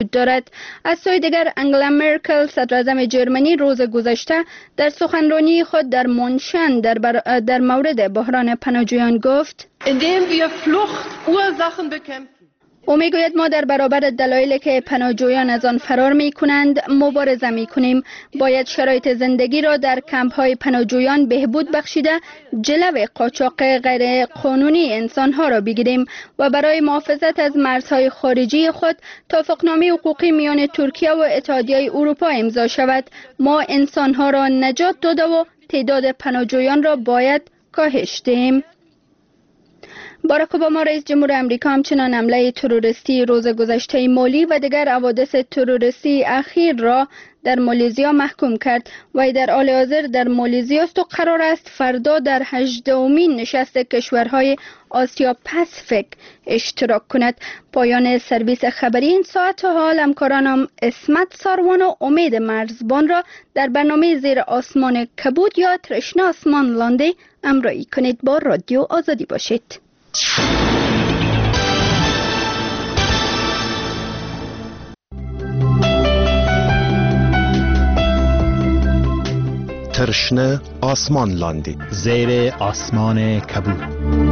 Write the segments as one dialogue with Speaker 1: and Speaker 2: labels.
Speaker 1: دارد. از سوی دیگر انگلا مرکل صدراعظم جرمنی روز گذشته در سخنرانی خود در مونشن در مورد بحران پناهجویان گفت او میگوید ما در برابر دلایلی که پناهجویان از آن فرار می کنند مبارزه می کنیم. باید شرایط زندگی را در کمپ های پناهجویان بهبود بخشیده جلو قاچاق غیر قانونی انسان ها را بگیریم و برای محافظت از مرزهای خارجی خود توافقنامه حقوقی میان ترکیه و اتحادیه اروپا امضا شود. ما انسان ها را نجات داده و تعداد پناهجویان را باید کاهش دهیم. باراک اوباما رئیس جمهور امریکا همچنان حمله تروریستی روز گذشته مالی و دیگر حوادث تروریستی اخیر را در مالزیا محکوم کرد و در حال حاضر در مالزیا است و قرار است فردا در 18مین نشست کشورهای آسیا پاسیفیک اشتراک کند. پایان سرویس خبری این ساعت. حال همکارانم اسمت ساروان و امید مرزبان را در برنامه زیر آسمان کبود یا ترشنه آسمان لانده همراهی کنید. با رادیو آزادی باشید.
Speaker 2: ترشنه آسمان لاندی
Speaker 3: زیر آسمان کبود.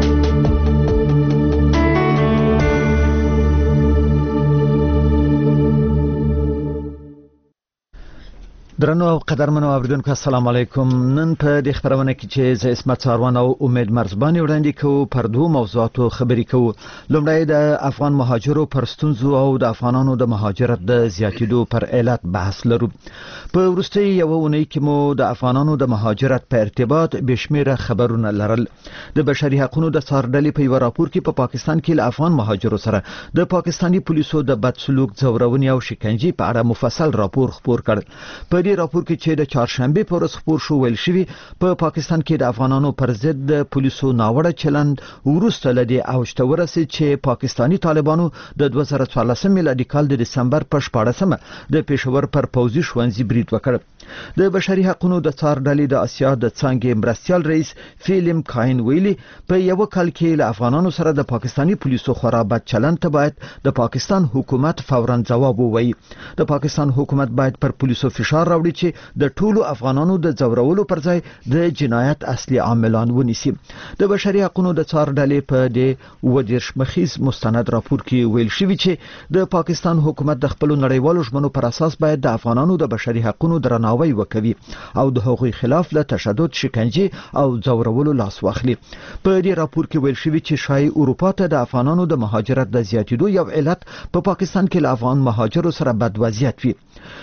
Speaker 3: درنو او قدرمنو اوریدونکو السلام علیکم. نن په دې خبرونه کې چې ز اسمت ساروان او امید مرزبان وړاندې کوو پر دوه موضوعاتو خبرې کوو. لومړی د افغان مهاجرو پر ستونزو او د افغانانو د مهاجرت د زیاتیدو پر علت بحث لرو. په وروستي یو اونۍ کې مو د افغانانو د مهاجرت په ارتباط بشمیره خبرونه لرل. د بشري حقوقو د څارډلې په یو راپور کې په پاکستان کې له افغان مهاجرو سره د پاکستاني پولیسو د بد سلوک ځورونې او شکنجې په اړه مفصل راپور خپور کړ. په دې راپور کې چې د چهارشنبه پر ورځ خپور شو ویل شوی په پاکستان کې د افغانانو پر ضد د پولیسو ناوړه چلند ورسته لدی اوج ته ورسید چې پاکستانی طالبانو د 2014 میلادي کال د دسمبر په 14مه د پېښور پر پوځي ښوونځي برید وکړ. د بشري حقوقو د څارډلې د اسیا د څنګه مرستيال رئیس فیلم کاین ویلي په یو کال کې له افغانانو سره د پاکستانی پولیسو خورا بد چلند ته باید د پاکستان حکومت فوراً جواب ووایي. د پاکستان حکومت باید پر پولیسو فشار راوړي چې د ټولو افغانانو د ځورولو پر ځای د جنایت اصلي عاملان ونیسي. د بشري حقوقو د څارډلې په د ودیرش مخیز مستند راپور کې ویل شوی چې د پاکستان حکومت د خپل نړیوالو ژمنو پر اساس باید د افغانانو د بشري حقوقو درناوی وکوي او د هغوی خلاف له تشدد، شکنجې او ځورولو لاس واخلي. په دې راپور کې ویل شوی چې شای اروپا ته د افغانانو د مهاجرت د زیاتیدو یو علت په پاکستان کې له افغان مهاجرو سره بد وضعیت وي.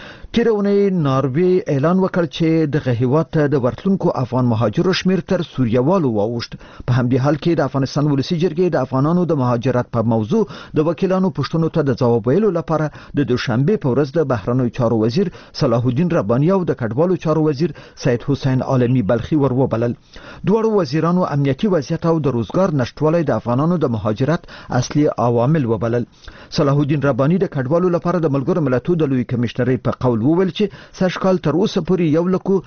Speaker 3: تیرونه ناروی اعلان وکړ چې د هیواد ته د ورتلونکو افغان مهاجرو شمیر تر سوریوالو واوښت. په همدې حال کې د افغانستان ولسی جرګې د افغانانو د مهاجرت په موضوع د وکیلانو پښتنو ته د جواب ویلو لپاره د دوشنبه په ورځ د بهرنیو چارو وزیر صلاح الدین رباني او د کډوالو چارو وزیر سید حسین عالمی بلخي وروبلل. دوه وزیرانو امنیتي وضعیت او د روزګار نشټوالي د افغانانو د مهاجرت اصلي عوامل وبلل. صلاح الدین رباني د کډوالو لپاره د ملګرو ملتونو د لوی کمشنرۍ په قول وویل چې سږکال تر اوسه پورې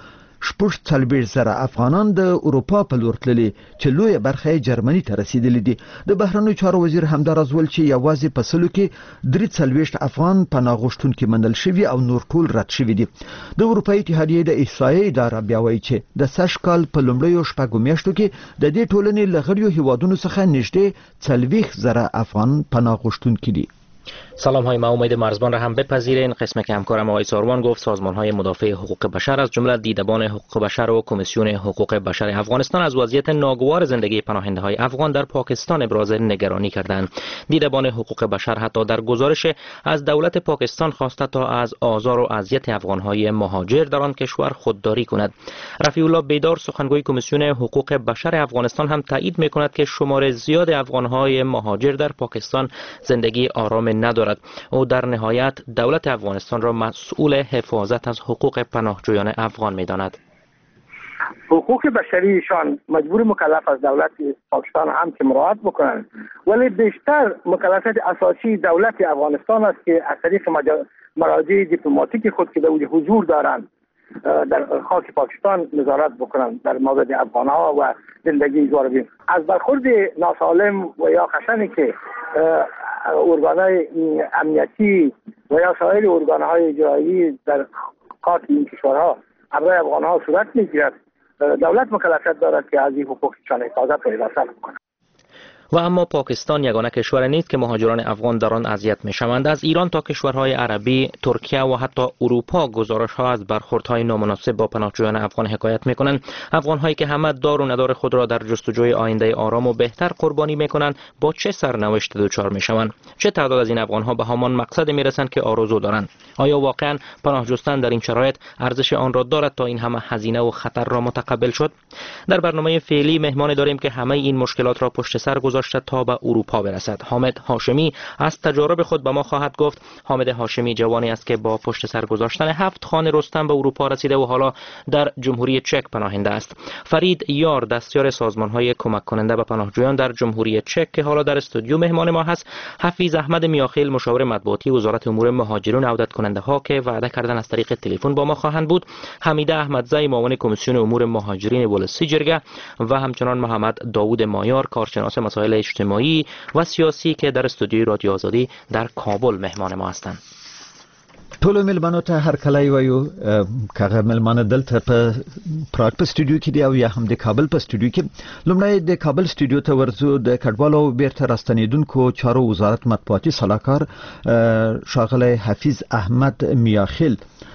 Speaker 3: 1,40,000 افغانان د اروپا په لور تللي چې لوی برخه جرمني ته رسیدلي دي. د بهرنیو چارو وزیر همدارز ول چې یوازې په سلو کې 43 افغان پناه غوښتونکي منل شوي او نور ټول رد شوي دي. د اروپאי اتحادیې د احصایې اداره بیا وایي چې د سږکال په لومړیو شپږو میاشتو کې د دې ټولنې له غړیو هیوادونو څخه نږدې 40,000 افغان پناه غوښتونکي دي.
Speaker 4: سلام های، ما امید مرزبان را هم بپذیرین. قسمت که همکارم آقای ساروان گفت سازمان های مدافع حقوق بشر از جمله دیدبان حقوق بشر و کمیسیون حقوق بشر افغانستان از وضعیت ناگوار زندگی پناهنده های افغان در پاکستان ابراز نگرانی کردند. دیدبان حقوق بشر حتی در گزارش از دولت پاکستان خواسته تا از آزار و اذیت افغان های مهاجر در آن کشور خودداری کند. رفیع الله بیدار سخنگوی کمیسیون حقوق بشر افغانستان هم تایید میکند که شمار زیاد افغان های مهاجر در پاکستان زندگی آرام ندارد. او در نهایت دولت افغانستان را مسئول حفاظت از حقوق پناهجویان افغان می‌داند.
Speaker 5: حقوق بشریشان مجبور مکلف از دولت پاکستان هم که مراعات بکنند، ولی بیشتر مکلفیت اساسی دولت افغانستان است که از طریق مراجع دیپلماتیک خود که در حضور دارند در خاک پاکستان نظارت بکنند در مورد افغان‌ها و زندگی زواربین. از برخورد ناسالم و یا خشنی که ارگان‌های امنیتی و یا سایر ارگان‌های اجرایی در خاک این کشورها برای افغان‌ها صورت می‌گیرد، دولت مکلفیت دارد که از این حقوقشان حفاظت و حراست کند.
Speaker 4: و اما پاکستان یگانه کشور نیست که مهاجران افغان در آن اذیت می‌شوند. از ایران تا کشورهای عربی، ترکیه و حتی اروپا گزارش‌ها از برخوردهای نامناسب با پناهجویان افغان حکایت می‌کنند. افغان‌هایی که همه دار و ندار خود را در جستجوی آینده آرام و بهتر قربانی می‌کنند، با چه سرنوشت دچار می‌شوند؟ چه تعداد از این افغان‌ها به همان مقصد می‌رسند که آرزو دارند؟ آیا واقعاً پناه جستن در این شرایط ارزش آن را دارد تا این همه هزینه و خطر را متقبل شد؟ در برنامه فعلی مهمان داریم که همه این مشکلات را پشت سر گذاشته تا به اروپا برسد. حامد هاشمی از تجارب خود به ما خواهد گفت. حامد هاشمی جوانی است که با پشت سر گذاشتن 7 خانه رستم به اروپا رسیده و حالا در جمهوری چک پناهنده است. فرید یار دستیار سازمان‌های کمک کننده به پناهجویان در جمهوری چک که حالا در استودیو مهمان ما هست. حفیظ احمد میاخیل مشاور مطبوعاتی وزارت امور مهاجرین عودت کننده ها که وعده کردن از طریق تلفن با ما خواهند بود. حمیده احمدزی معاون کمیسیون امور مهاجرین ولسی جرگه و همچنان محمد داوود مایار کارشناس مسائل اجتماعی و سیاسی که در استودیوی رادیو آزادی در کابل مهمان ما هستند.
Speaker 3: ټول ملمنو ته هر کله یو کغه ملمانه دلته په پراګ په سټوډیو کې دی او یا هم د کابل په سټوډیو کې لومړی د کابل سټوډیو ته ورځو د کډوالو بیرته راستنیدونکو چارو وزارت مطبوعاتي صلاحکار ښاغلی حفیظ احمد میاخیل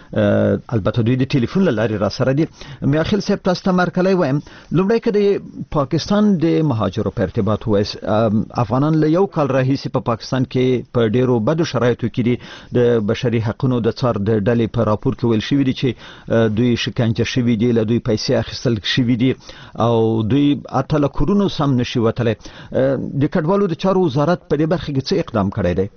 Speaker 3: البته دوی د ټلیفون لارې را سره دي. میاخیل صاحب تاسو ته مرکلی وایم لومړی که د پاکستان د مهاجرو په ارتباط وایس افغانان له یو کال راهیسې په پاکستان کې په ډیرو بدو شرایطو کې دي. د بشري حقونو د څار د ډلې په راپور کې ویل شوي دي چې دوی شکنجه شوي دي، له دوی پیسې اخیستل شوي دي او دوی حتی له کورونو سم نشي وتلی. د کډوالو د چارو وزارت په دې برخه کې څه اقدام کړی دی؟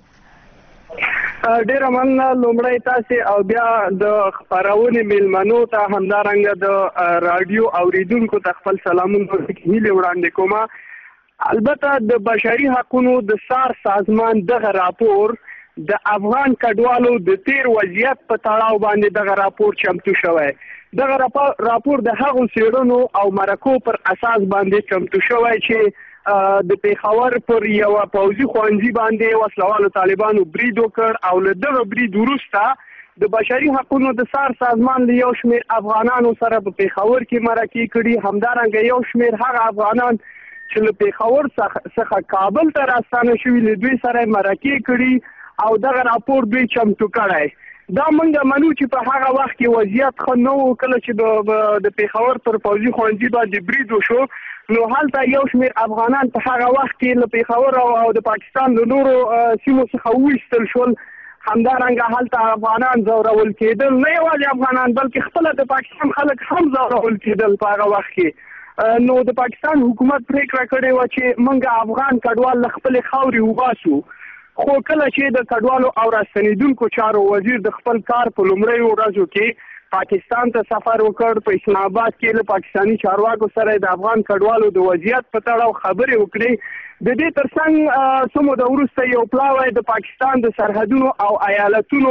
Speaker 6: ډیره مننه لومړی تاسې او بیا د خپرونې میلمنو ته همدارنګه د رادیو اوریدونکو ته خپل سلامونه هیلې وړاندې کوم. البته د بشري حقونو د سار سازمان دغه راپور د افغان کډوالو د تیر وضعیت په تړاو باندې دغه راپور چمتو شوی. دغه راپور د هغو څېړنو او مرکو پر اساس باندې چمتو شوی چې د پیښور پر یو پوځي ښوونځي باندې وسلوالو طالبانو برید وکړ او له دغه برید وروسته د بشري حقونو د سار سازمان له یو شمېر افغانانو سره په پیښور کې مرکې کړي. همدارنګه یو شمېر هغه افغانان چې له پیښور څخه کابل ته راستانه شوي له دوی سره مرکې کړي او دغه راپور دوی چمتو کړی. دا موږ منو چې په هغه وخت کې وضعیت ښه نه و. کله چې د پیښور پر پوځي ښوونځي باندې برید وشو نو هلته یو شمېر افغانان په هغه وخت کې له پیښور او د پاکستان د نورو سیمو څخه وویستل شول. همدارنګه هلته افغانان ځورول کېدل، نه یوازې افغانان بلکې خپله د پاکستان خلک هم ځورول کېدل په هغه وخت کې. نو د پاکستان حکومت پریکړه کړې وه چې موږ افغان کډوال له خپلې خاورې وباسو. خو کله چې د کډوالو او راستنیدونکو چارو وزیر د خپل کار په لومړیو ورځو کې پاکستان ته سفر وکړ، په اسلام آباد کې له پاکستاني چارواکو سره د افغان کډوالو د وضعیت په تړاو خبرې وکړې. د دې ترڅنګ څه موده وروسته یو پلاوی د پاکستان د سرحدونو او ایالتونو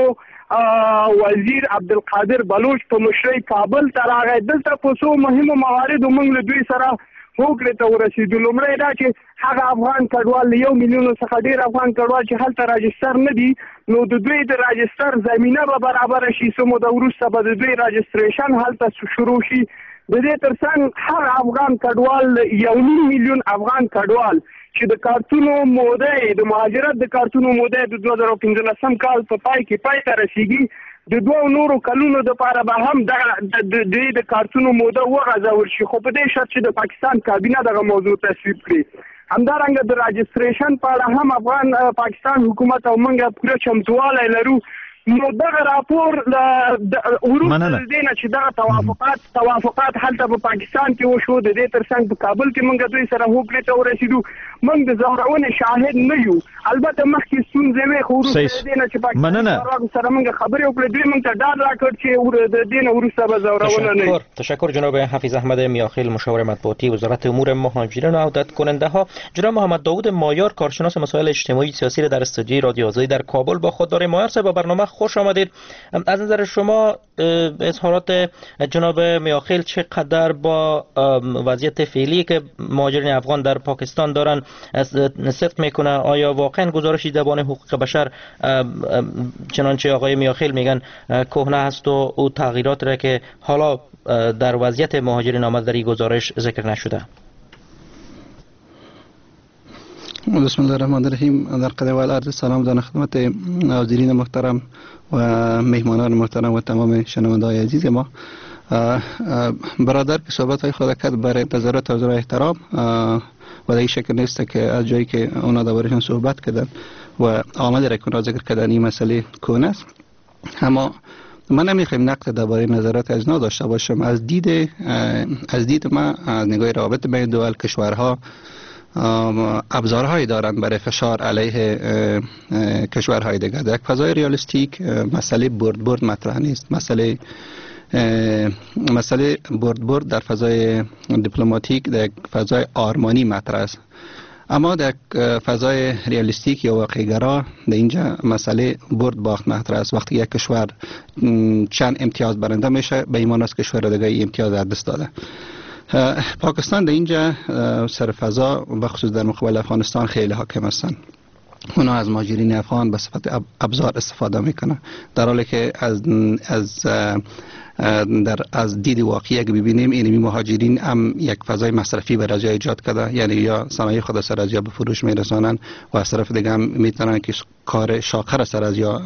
Speaker 6: وزیر عبدالقادر بلوچ په مشرۍ کابل ته راغی. دلته په څو مهمو مواردو موږ له دوی سره هوکړې ته ورسېدو. لومړی دا چې هغه افغان کډوال له 1 میلیون څخه ډېر افغان کډوال چې هلته راجستر نه دي نو د دوی د راجستر زمینه به برابره شي. څه موده وروسته به د دوی راجستریشن هلته شروع شي. د دې ترڅنګ هر افغان کډوال 1.5 میلیون افغان کډوال چې د کارتونو موده د مهاجرت د کارتونو موده د 2015 کال په پای کې پای ته رسیږي. د دوه نورو کلونو دپاره به هم د کارتونو موده وغځول شي، خو په دې شرط چې د پاکستان کابینه دغه موضوع تصویب کړي. همدارنګه د راجستریشن په اړه هم افغان پاکستان حکومت او موږ پوره چمتوالی لرو. نو دغه راپور وروسته د دې نه چې دغه توافقات هلته په پاکستان کې وشو، د دې ترڅنګ په کابل کې موږ دوی سره هوکړې ته ورسېدو. موږ د ځورونې شاهد نه یو. البته مخکې ستونزې وې خو وروسته د دې نه چې پاکستان سره موږ خبرې وکړې دوی موږ ته ډاډ راکړ چې د دې نه وروسته به ځورونه نه وي.
Speaker 4: تشکر جناب حفیظ احمد میاخیل مشاور مطبوعاتی وزارت امور مهاجرین و عودت کننده ها. جناب محمد داوود مایار کارشناس مسائل اجتماعی سیاسی در استودیوی رادیو آزادی در کابل با خود داریم. مایار صاحب، با برنامه خوش آمدید. از نظر شما اظهارات جناب میاخیل چقدر با وضعیت فعلی که مهاجرین افغان در پاکستان دارن صدق میکنه؟ آیا واقعا گزارش دیدبان حقوق بشر چنانچه آقای میاخیل میگن کهنه است و او تغییرات را که حالا در وضعیت مهاجرین آمد در این گزارش ذکر نشده؟
Speaker 7: بسم الله الرحمن الرحیم. در قدم اول عرض سلام دارم خدمت حاضرین محترم و مهمانان محترم و تمام شنونده‌های عزیز ما. برادر که صحبت های خود کرد برای نظرات حاضر احترام و در این شکل نیست که از جایی که اونا دربارشان صحبت کردن و آمده را که ذکر کردن این مسئله کون است، اما من نمیخوایم نقد درباره نظرات از اینا داشته باشم. از دید ما، از نگاه روابط بین دول، کشورها ابزارهایی دارند برای فشار علیه کشورهای دیگر. در یک فضای ریالیستیک مسئله برد مطرح نیست. مسئله برد در فضای دیپلماتیک، در یک فضای آرمانی مطرح است. اما در فضای ریالیستیک یا واقع‌گرا در اینجا مسئله برد باخت مطرح است. وقتی یک کشور چند امتیاز برنده میشه، به ایمان است کشور دیگه امتیاز از دست داده. پاکستان در اینجا سرفضا بخصوص در مقابل افغانستان خیلی حاکم هستند. اونا از مهاجرین افغان به صفت ابزار استفاده میکنه، در حالی که از دید واقعی اگه ببینیم این مهاجرین هم یک فضای مصرفی برای جای ایجاد کرده، یعنی یا صنایع خود سر از یا به فروش میرسانن و از طرف دیگه هم میتونن که کار شاخر سر از یا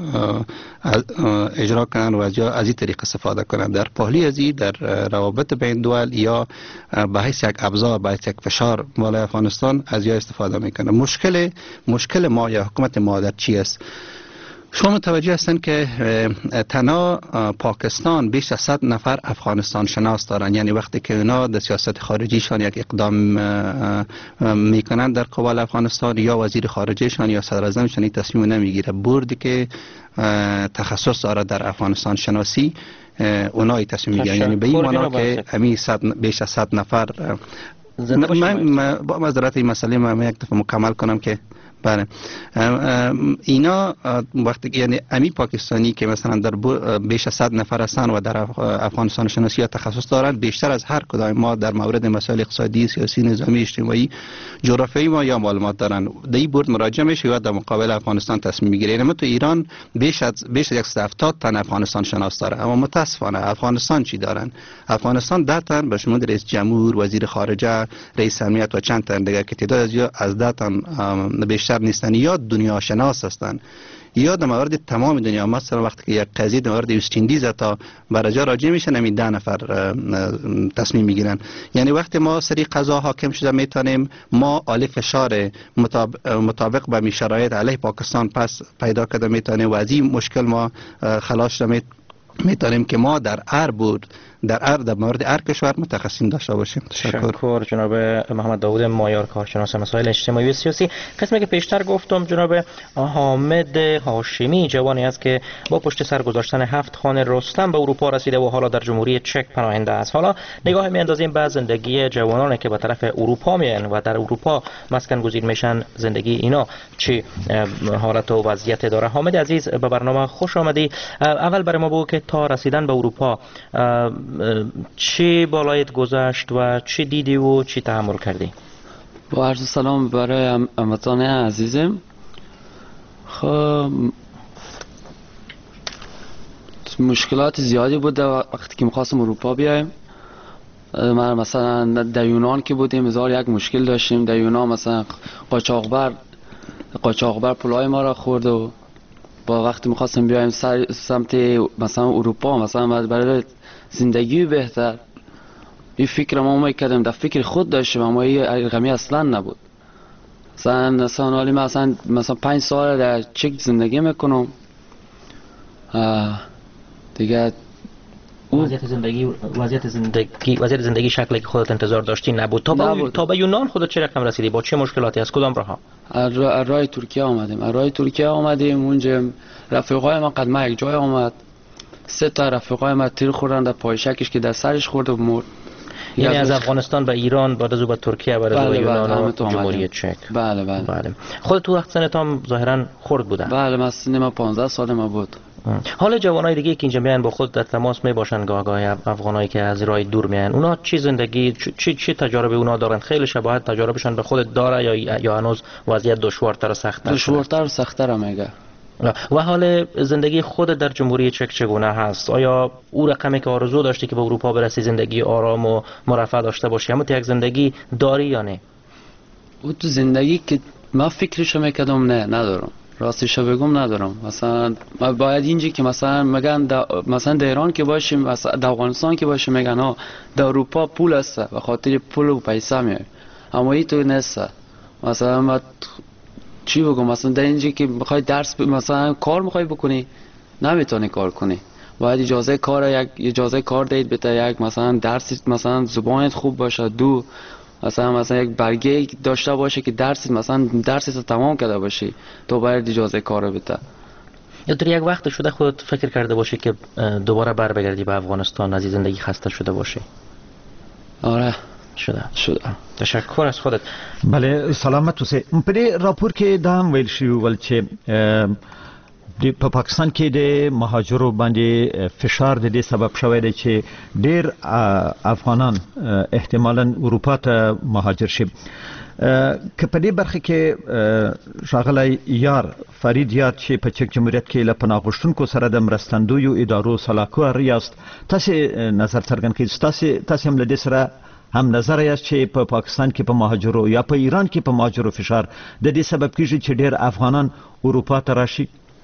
Speaker 7: اجرا کنن و از این طریق استفاده کنن. در پهلی از این در روابط بین دول یا به حیث یک ابزار، به حیث یک فشار بالای افغانستان از یا استفاده میکنه. مشکل ما یا حکومت ما در چی است؟ شما متوجه هستن که تنها پاکستان بیش از 100 نفر افغانستان شناس دارن، یعنی وقتی که اونا در سیاست خارجیشان یک اقدام میکنن در قبال افغانستان، یا وزیر خارجیشان یا صدر اعظمشان این تصمیم نمیگیره. بردی که تخصص داره در افغانستان شناسی اونایی تصمیم میگیرن، یعنی به این معنا که بیش از 100 نفر. من با معذرت این مسئله من یک دفعه مکمل کنم که بله، اینا وقتی یعنی امی پاکستانی که مثلا در بیش از 100 نفر هستن و در افغانستان شناسی تخصص دارن، بیشتر از هر کدام ما در مورد مسائل اقتصادی، سیاسی، نظامی، اجتماعی، جغرافیایی ما یا معلومات دارن. در این برد مراجعه میشه و در مقابل افغانستان تصمیم میگیره. یعنی تو ایران بیش از 170 تن افغانستان شناس داره، اما متاسفانه افغانستان چی دارن؟ افغانستان 10 تن به شمول رئیس جمهور، وزیر خارجه، رئیس امنیت و چند تن دیگه که تعداد از 10 تن بیشتر نیستن، یا دنیا شناس هستن یا در مورد تمام دنیا. مثلا وقتی که یک قضیه در مورد وست اندیز تا برجا راجع میشن، همین 10 نفر تصمیم میگیرن. یعنی وقتی ما سری قضا حاکم شده میتونیم ما عالی فشار مطابق با می شرایط علیه پاکستان پس پیدا کرده میتونیم و از این مشکل ما خلاص شده میتونیم که ما در مورد هر کشور متخصصین داشته باشیم.
Speaker 4: تشکر جناب محمد داود مایار، کارشناس مسائل اجتماعی و سیاسی. قسمی که پیشتر گفتم جناب حامد هاشمی جوانی است که با پشت سر گذاشتن 7 خانه رستم به اروپا رسیده و حالا در جمهوری چک پناهنده است. حالا نگاه میاندازیم به زندگی جوانانی که به طرف اروپا میان و در اروپا مسکن گزین میشن، زندگی اینا چه حالت و وضعیت داره؟ حامد عزیز به برنامه خوش آمدی. اول برای ما بگو که تا رسیدن به اروپا چی بالایت گذشت و چی دیدی و چی تحمل کردی؟
Speaker 8: با عرض سلام برای هموطنان عزیزم. خب مشکلات زیادی بود وقتی که می‌خواستم اروپا بیایم. ما مثلا در یونان که بودیم یک مشکل داشتیم. در یونان مثلا قاچاقبر پولای ما را خورد و با وقتی می‌خواستم بیایم سمت مثلا اروپا، مثلا برای زندگی بهتر، این فکر ما میکردم، در فکر خود داشتم اما این رقمی اصلا نبود. مثلا حالی من مثلا 5 سال در چک زندگی میکنم دیگه.
Speaker 4: وضعیت زندگی شکلی که خودت انتظار داشتی نبود. تا به یونان خودت چه رقم رسیدی؟ با چه مشکلاتی؟ از کدام راه؟
Speaker 8: راه ترکیه آمدیم. اونجا رفیقای من قدما یک جای آمد، 3 تا رفیقای من تیر خوردن در پای شکش که در سرش خورد و مرد.
Speaker 4: یعنی از افغانستان به ایران، بعد از او به ترکیه، بعد از او به یونان و جمهوری چک.
Speaker 8: بله.
Speaker 4: خودت تو وقت سنت هم ظاهرا خرد بوده؟
Speaker 8: بله، من سن 15 سال ما بود.
Speaker 4: حال جوانای دیگه که اینجا میان با خود در تماس می باشن گاهی افغانایی که از راه دور میان، اونا چه زندگی چه تجاربی اونا دارن؟ خیلی شباهت تجاربشان به خود داره یا هنوز وضعیت دشوارتر و سخت‌تر؟
Speaker 8: دشوارتر و سخت‌تر میگه.
Speaker 4: و حال زندگی خود در جمهوری چک چگونه هست؟ آیا او رقمی که آرزو داشتی که به اروپا برسی زندگی آرام و مرفه داشته باشی، اما یک زندگی داری یا نه؟
Speaker 8: او تو زندگی که من فکرشو میکردم ندارم، راستشو بگم ندارم. مثلا ما باید اینجا که مثلا میگن مثلا در ایران که باشیم، مثلا در افغانستان که باشیم میگن ها در اروپا پول هست و خاطر پول و پیسه میای، اما این تو نیست. مثلا ما چی بگم، مثلا در اینجا که میخوای درس مثلا کار میخوای بکنی نمیتونی کار کنی، باید اجازه کار دید بده، یک مثلا درس مثلا زبانت خوب باشه، دو مثلا یک برگه داشته باشه که درست تمام کرده باشی تو باید اجازه کار بده.
Speaker 4: یا در یک وقت شده خودت فکر کرده باشی که دوباره بر بگردی به افغانستان، از این زندگی خسته شده باشی؟
Speaker 8: آره
Speaker 4: شده.
Speaker 3: تشکر از خودت. بله سلامت اوسئ. په دې راپور کې دا هم ویل شوی ول چې په پاکستان کې د مهاجرو باندې فشار د دې سبب شوی دی چې ډیر افغانان احتمالاً اروپا ته مهاجر شي. که په دې برخه کې ښاغلی یار فرید یار چې په چک جمهوریت کې له پناه غوښتونکو سره د مرستندویو ادارو سلاکار یاست، تاسو نظر څرګند کړئ، تاسو هم له دې سره هم نظر یاست چې په پاکستان کې په مهاجرو یا په ایران کې په مهاجرو فشار د دې سبب کیږي چې ډیر افغانان اروپا ته راشي؟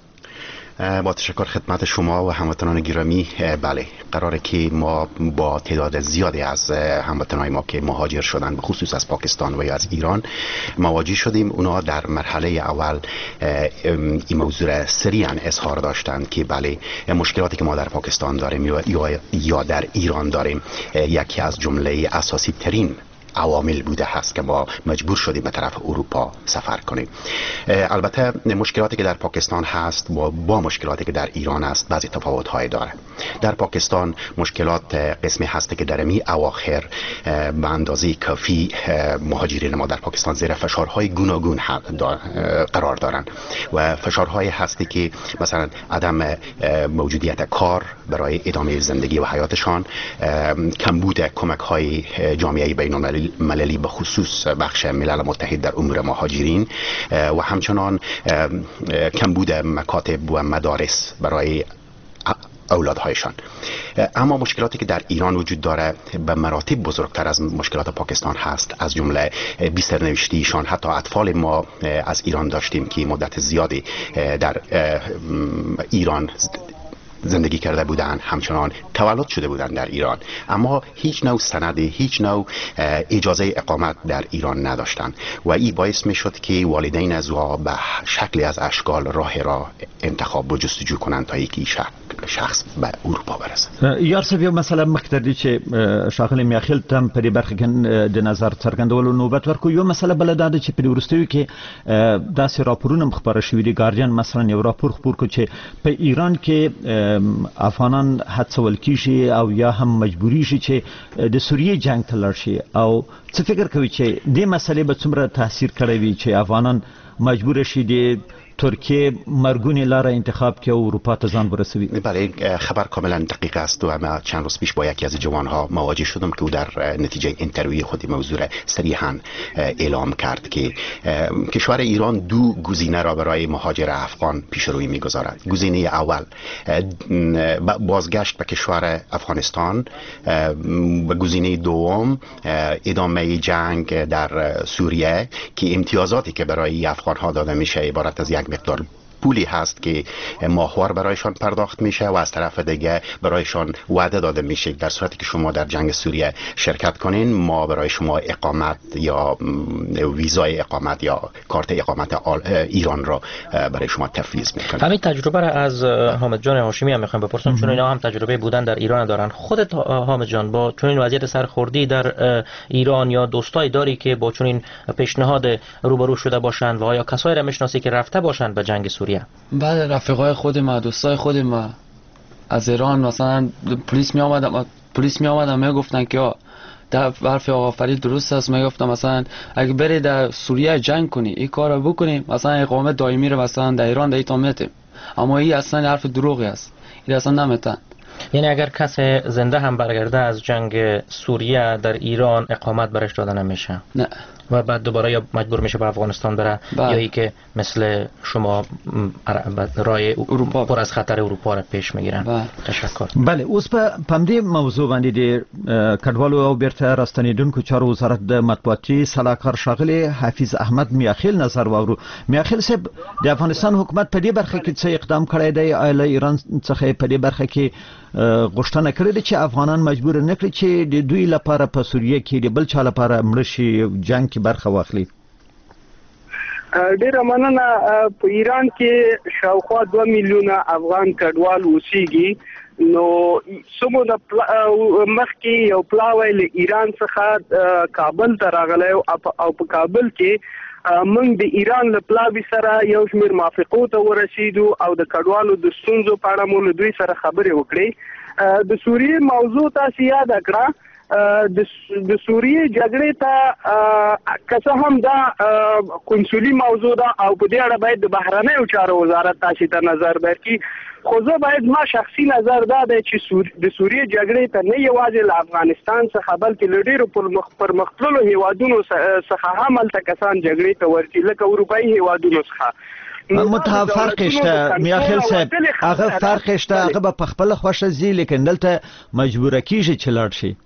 Speaker 9: با تشکر خدمت شما و هموطنان گرامی. بله، قراره که ما با تعداد زیادی از هموطنان ما که مهاجر شدن به خصوص از پاکستان و یا از ایران مواجه شدیم. اونا در مرحله اول این موضوع سریعا اظهار داشتند که بله مشکلاتی که ما در پاکستان داریم یا در ایران داریم یکی از جمله اساسی ترین عوامل بوده هست که ما مجبور شدیم به طرف اروپا سفر کنیم. البته مشکلاتی که در پاکستان هست با مشکلاتی که در ایران است بعضی تفاوت‌های داره. در پاکستان مشکلات قسمی هست که در می اواخر به اندازه کافی مهاجرین ما در پاکستان زیر فشارهای گوناگون قرار دارند و فشارهای هستی که مثلا عدم موجودیت کار برای ادامه زندگی و حیاتشان، کمبود کمک‌های جامعه بین‌المللی مللی به خصوص بخش ملل متحد در امور مهاجرین و همچنان کمبود مکاتب و مدارس برای اولادهایشان. اما مشکلاتی که در ایران وجود داره به مراتب بزرگتر از مشکلات پاکستان هست، از جمله بی سرنوشتیشان. حتی اطفال ما از ایران داشتیم که مدت زیادی در ایران زندگی کرده بودند، همچنان تولد شده بودند در ایران، اما هیچ نوع سندی، هیچ نوع اجازه اقامت در ایران نداشتند و این باعث می شد که والدین از او به شکلی از اشکال راه را انتخاب و جستجو کنند تا یکی شخص به اروپا برسد.
Speaker 3: یار صاحب یو مسله مختردی چې شاغلی میاخیل تم په دې برخه کې د نظر څرګندولو نوبت ورکو. یو مسله بل دا ده چې په ورستیو کې داسې راپورونه خبره شوې دي. ګارډین مثلا یو راپور خبر کو چې په ایران کې افغانان هڅول کیږي او یا هم مجبوری شي چې د سوریه جنگ ته لاړ شي، او څه فکر کوي چې دې مسلې به څومره تاثیر کړی وي چې افغانان مجبور شي د ترکیه مرگونی لاره انتخاب که اروپا تا ځان برسوی؟
Speaker 9: بله، خبر کاملا دقیق است و ما چند روز پیش با یکی از جوانها مواجه شدم که او در نتیجه اینترویو خود موضوع صریحا اعلام کرد که کشور ایران دو گزینه را برای مهاجر افغان پیش روی میگذارد. گزینه اول بازگشت به کشور افغانستان و گزینه دوم ادامه جنگ در سوریه که امتیازاتی که برای افغان ها داده میشه عبارت از یک مقدار پولی هست که ماهوار برایشان پرداخت میشه و از طرف دیگه برایشان وعده داده میشه در صورتی که شما در جنگ سوریه شرکت کنین ما برای شما اقامت یا ویزای اقامت یا کارت اقامت ایران را برای شما تفویض میکنیم.
Speaker 4: همین تجربه را از حامد جان هاشمی هم میخوام بپرسم، چون اینا هم تجربه بودن در ایران دارن. خودت حامد جان با چون این وضعیت سرخوردی در ایران یا دوستای داری که با چون این پیشنهاد روبرو شده باشند و آیا کسایی را میشناسی که رفته باشند به جنگ سوریه؟
Speaker 8: بعد رفیقای خود ما، دوستای خود ما از ایران مثلا پلیس می آمدن میگفتن که در حرف آقا فرید درست است. میگفتم مثلا اگه بری در سوریه جنگ کنی این کارو بکنی مثلا اقامت دائمی رو مثلا در ایران دیتا میتیم اما این اصلا حرف دروغی است، این اصلا نمیتن.
Speaker 4: یعنی اگر کسی زنده هم برگرده از جنگ سوریه در ایران اقامت برش داده نمیشه؟
Speaker 8: نه.
Speaker 4: و بعد دوباره یا مجبور میشه به افغانستان بره یا ای که مثل شما رای پر از خطر اروپا را پیش میگیرن؟ تشکر.
Speaker 3: بله، اوس په پمدې موضوع باندې د کډوالو او بیرته راستنیدونکو چارو وزارت د مطبوعاتي صلاحکار ښاغلی حافظ احمد میاخیل نظر واورو. میاخیل صاحب، د افغانستان حکومت په دې برخه کې څه اقدام کړی دی؟ له ایران څخه په دې برخه کې غوښتنه کړې ده چې افغانان مجبور نه کړي چې د دوی لپاره په سوریه کې د بل چا لپاره مړه شي، جنگ کې برخه واخلي.
Speaker 6: ډیره مننه. په ایران کې شاوخوا 2 میلیونه افغان کډوال اوسېږي. نو سمونه مخکې یو پلاوی له ایران څخه کابل ته راغلی او په کابل کې موږ د ایران له پلاوي سره یو شمېر موافقو ته ورسېدو او د کډوالو د ستونزو په اړه مو له دوی سره خبرې وکړې. د سوریې موضوع تاسو یاد کړه. د سوریې جګړې ته که هم دا کنسولي موضوع ده او په دې اړه باید د بهرنیو چارو وزارت تاسو ته نظر ورکړي. خو زه باید ما شخصي نظر دا دی چې د سوریې جګړې ته نه یوازې له افغانستان څخه بلکې له ډېرو پرمختللو هیوادونو څخه هم هلته کسان جګړې ته ورځي، لکه اروپایي هیوادونو څخه.
Speaker 3: فرق شته میاخیل صاحب، هغه فرق شته، هغه په خپل خوښه ځي لیکن دلته مجبوره کیږي چې لاړ شي.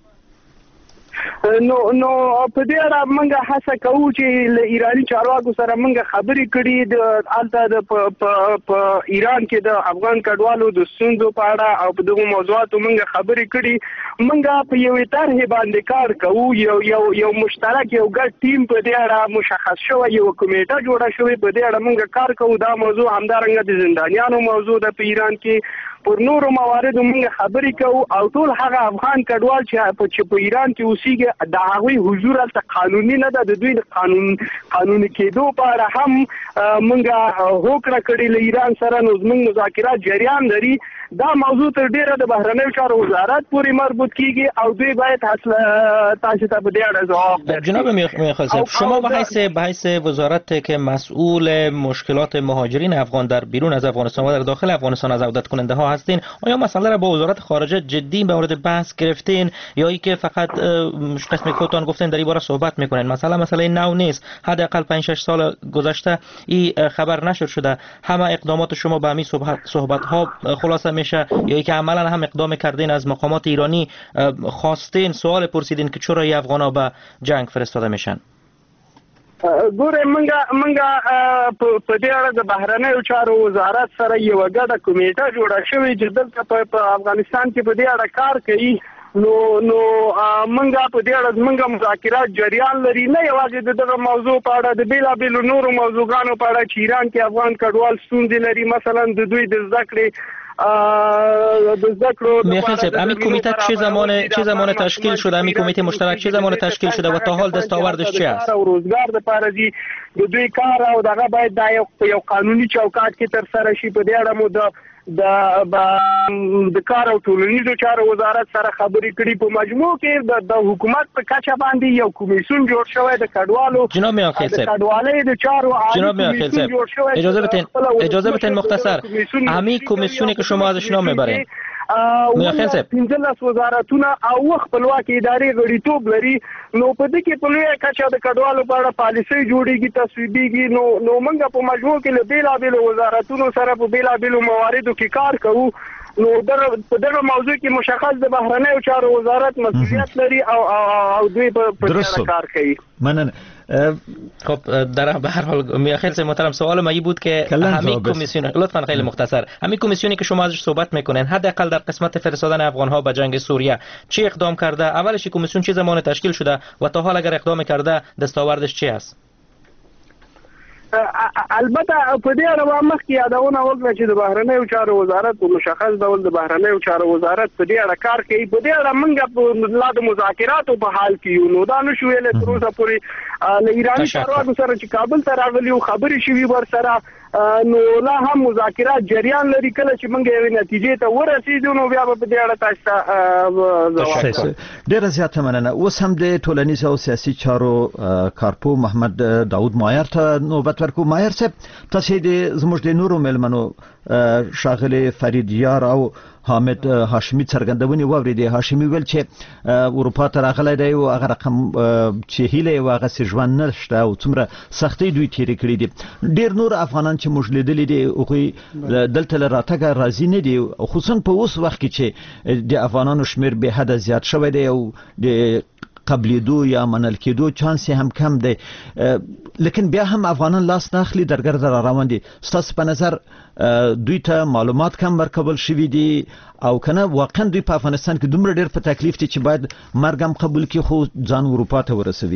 Speaker 6: نو په دې اړه موږ هڅه کوو چې له ایرانی چارواکو سره موږ خبرې کړي د الته په ایران کې د افغان کډوالو د ستونزو په اړه او په دغه موضوعاتو موږ خبرې کړي. موږ په یوې طرحې باندې کار کوو، یو مشترک یو ګډ ټیم په دې اړه مشخص شوی، یو کمیټه جوړه شوې په دې اړه موږ کار کوو. دا موضوع همدارنګه د زندانیانو موضوع ده په ایران کې. پر نورو مواردو موږ خبرې کوو او ټول هغه افغان کډوال چې په ایران کې اوسېږي د هغوی حضور هلته قانوني نه ده، د دوی د قانوني کېدو په اړه هم موږ هوکړه کړې له ایران سره. نو زموږ مذاکرات جریان لري. دا موضوع تر ډیره د بهرنیو چارو وزارت پورې مربوط کیږي او دوی باید تاسو ته په دې اړه جواب بدهند.
Speaker 4: جناب میاخیل صاحب، شما به حیث وزارت که مسئول مشکلات مهاجرین افغان در بیرون از افغانستان و در داخل افغانستان از عودت کننده ها هستین، آیا مسئله را با وزارت خارجه جدی به مورد بحث گرفتین یا ای که فقط قسم خودتان گفتین در این باره صحبت میکنین؟ مسئله نو نیست، حداقل 5-6 سال گذشته این خبر نشر شده. همه اقدامات شما به همین صحبت ها خلاصه میشه یا ای که عملا هم اقدام کردین از مقامات ایرانی خواستین سوال پرسیدین که چرا ای افغانا به جنگ فرستاده میشن؟
Speaker 6: ګوره منګه په دې اړه د بهرنیو چارو وزارت سره یو ګډه کمیټه جوړه شوې چې دلته په افغانستان کې په دې اړه کار کوي. نو منګه په دې اړه منګه مذاکرات جریان لري، نه یوازې دغه موضوع په اړه د بیلابیلو نورو موضوعګانو په اړه چې ایران کې افغان کډوال ستونزې لري، مثلا د دوی د زده کړې
Speaker 4: میاخیل صاحب، همین کمیته چه زمان تشکیل شده؟ همین کمیته مشترک چه زمان تشکیل شده و تا حال دستاوردش چه است؟
Speaker 6: روزگار د پاره دي د دوی کار او دغه باید یو قانوني چوکاټ کې تر سره شي. په دې اړه مو د کار او ټولنیزو چارو وزارت سره خبرې کړي. په مجموع کې د حکومت په کچه باندې یو کمیسیون جوړ شوی د کډوالو.
Speaker 4: جناب میاخیل صاحب،
Speaker 6: کډوالۍ د چارو
Speaker 4: جناب میاخیل صاحب، اجازه بدین مختصر همین کمیسیونی که شما ازش نام میبرین میاخیل صاحب
Speaker 6: 15 وزارتونه او خپلواکي ادارې غړیتوب لري. نو په دې کې په لویه کچه د کډوالو په اړه پالیسۍ جوړیږي، تصویبیږي. نو موږ په مجموع کې له بیلابیلو وزارتونو سره په بیلابیلو مواردو کې کار کوو. نو په دغه موضوع کې مشخص د بهرنیو چارو وزارت مسئولیت لري او دوی په دې کار کوي.
Speaker 3: مننه.
Speaker 4: خب در به هر حال میاخیل صاحب محترم، سوال من این بود که همین کمیسیون، لطفا خیلی مختصر، همین کمیسیونی که شما ازش صحبت میکنین حداقل در قسمت فرستادن افغان ها به جنگ سوریه چه اقدام کرده؟ اولش کمیسیون چه زمان تشکیل شده و تا حال اگر اقدام کرده دستاوردش چی است؟
Speaker 6: البته په دې اړه مخکې یادونه وکړه چې د بهرنیو چارو وزارت په مشخص ډول د بهرنیو چارو وزارت په دې اړه کار کوي. په دې اړه موږ په لا د مذاکراتو په حال کې یو. نو دا نشو ویلی تر اوسه پورې له ایراني چارواکو سره چې کابل ته راغلي او خبرې شوي ورسره، نو لا هم مذاکرات جریان لري. کله چې موږ یوې نتیجې ته ورسېږو نو بیا به په دې اړه تاسو ته
Speaker 3: ځواب. ډېره زیاته مننه. اوس هم د ټولنیز او سیاسي چارو کارپو محمد داود مایر ته نوبت ورکو. مایر صاحب، تاسو د زموږ د نورو مېلمنو شاغلي فرید یار او حامد هاشمی څرګندونې واوریدي. هاشمی ویل چې اروپا ته راغلی دی او هغه رقم چې هیله یې هغه سي ژوند نشته او څومره سختۍ دوی تیرې کړې دي. ډیر نور افغانان چې موږ لیدلي دي هغوی دلته له راتګه راضي نه دي، خصوصا په اوس وخت کې چې د افغانانو شمیر به حد زیات شوی دی او د قبلیدو یا منل کېدو چانس هم کم دی، لیکن بیا هم افغانان لاس نه اخلي، درګرده را روان دي. ستاسو په نظر دوی ته معلومات کم ورکول شوي دي او کنه واقعا دوی په افغانستان کې دومره ډیر په تکلیف دي چې باید مرګ هم قبول کړي خو ځان اروپا ته ورسوي؟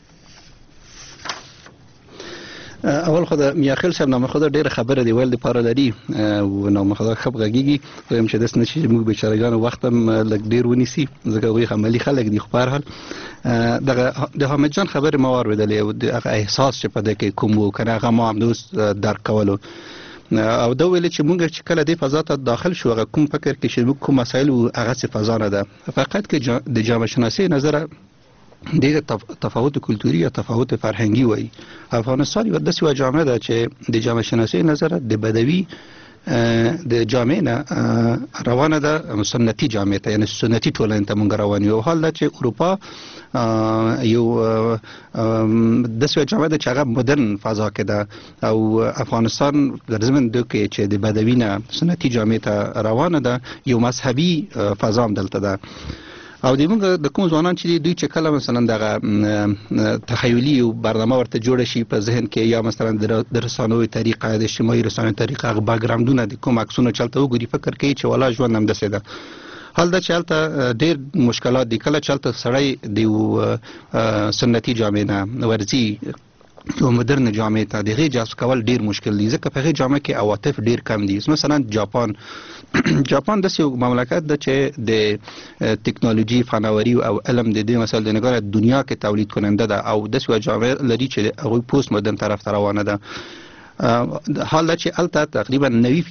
Speaker 7: اول خو د میاخیل صاحب نامه خو ډیره خبره دی ویل د پاره لري او نامه خو خب غږیږي هم چې داس نشي موږ بیچارهګان وخت هم لګ ډیر ونیسي ځکه وی عملی خلک دی خو په هر حال د حامد جان خبره ما اوریدلې او د احساس چې په دې کې کوم وو کنه هغه ما هم دوس درک کولو او دا ویل چې موږ چې کله د فضا ته داخل شو هغه کوم فکر کې چې موږ کوم مسایل هغه څه فضا نه ده، فقط کې د جامعه شناسی نظر د تفاوت کلتوري یا تفاوت فرهنګي وای. افغانستان یو داسې جامعه ده چې د جامعه شناسی نظر د بدوي د جامعه نه روانه ده سنتي جامعه ته، یعنی سنتي ټولنه ته مونږ روان یو. حال دا چې اروپا یو داسې جامعه ده چې هغه مدرن فضا کې ده او افغانستان در ضمن د کې چې د بدوي نه سنتي جامعه ته روانه ده یو مذهبي فضا هم دلته ده. او د موږ د کوم ځوانان چې دوی چې کله مثلا دغه تخیلي او برنامه ورته جوړ شي په ذهن کې یا مثلا د رسانوي طریقه د اجتماعي رسانوي طریقه هغه باګراوندونه د کوم عکسونه چلته وګوري فکر کوي چې ولا ژوند هم دسه ده. حال دا چلته ډېر مشکلات دي، کله چلته سړی د سنتي جامعه نه ورزي یو مدرن جامعه ته دغه جذب کول ډیر مشکل دي ځکه په هغه جامعه کې عواطف ډیر کم دي. مثلا جاپان د یو مملکت ده چې د ټکنالوژي فناوري او علم د دې مسایل د نګاره دنیا کې تولید کننده ده او د یو جامعه لري چې هغه پوسټ مدرن طرف ته روانه ده. حال دا چې الته تقریبا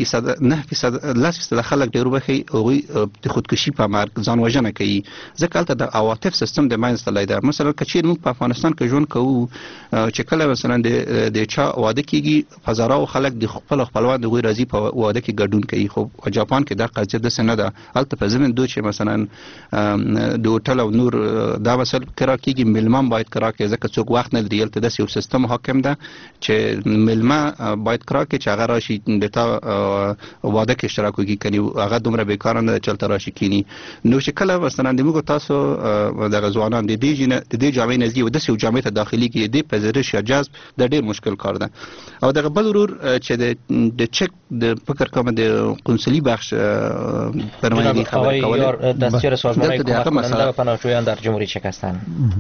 Speaker 7: 9% خلک ډیرو بخي او د خودکشي په مرګ ځان وژنه کوي ځکه الته د عواطف سیستم د ماینځ تلای ده. مثلا کچیر موږ په افغانستان کې ژوند کوو چې کله مثلا د چا واده کیږي هزارو خلک د خپلوان د غوي راځي په واده کې ګډون کوي، خو په جاپان کې دا قضیه د سن ده. الته په زمين دوی چې مثلا د هوټل او نور دا مثلا کرا کیږي ملمان باید کرا کې ځکه څوک وخت نه لري. الته د یو سیستم حاکم ده چې ملما باید کرا کې چې هغه راشي د تا واده کې اشتراک وکړي کني هغه دومره بیکار نه چلته راشي کینی. نو چې کله مثلا د موږ تاسو د غزوانان د دې جامعې نزدې او د یو جامعې ته داخلي کې د پذیرش یا جذب د ډېر مشکل کار ده. او د بل ورور چې د چک د فکر کوم د قونسلي بخش پرمایي خبر کول
Speaker 4: دستور سازمان کمک کننده و پناهجویان در جمهوری چک هستند.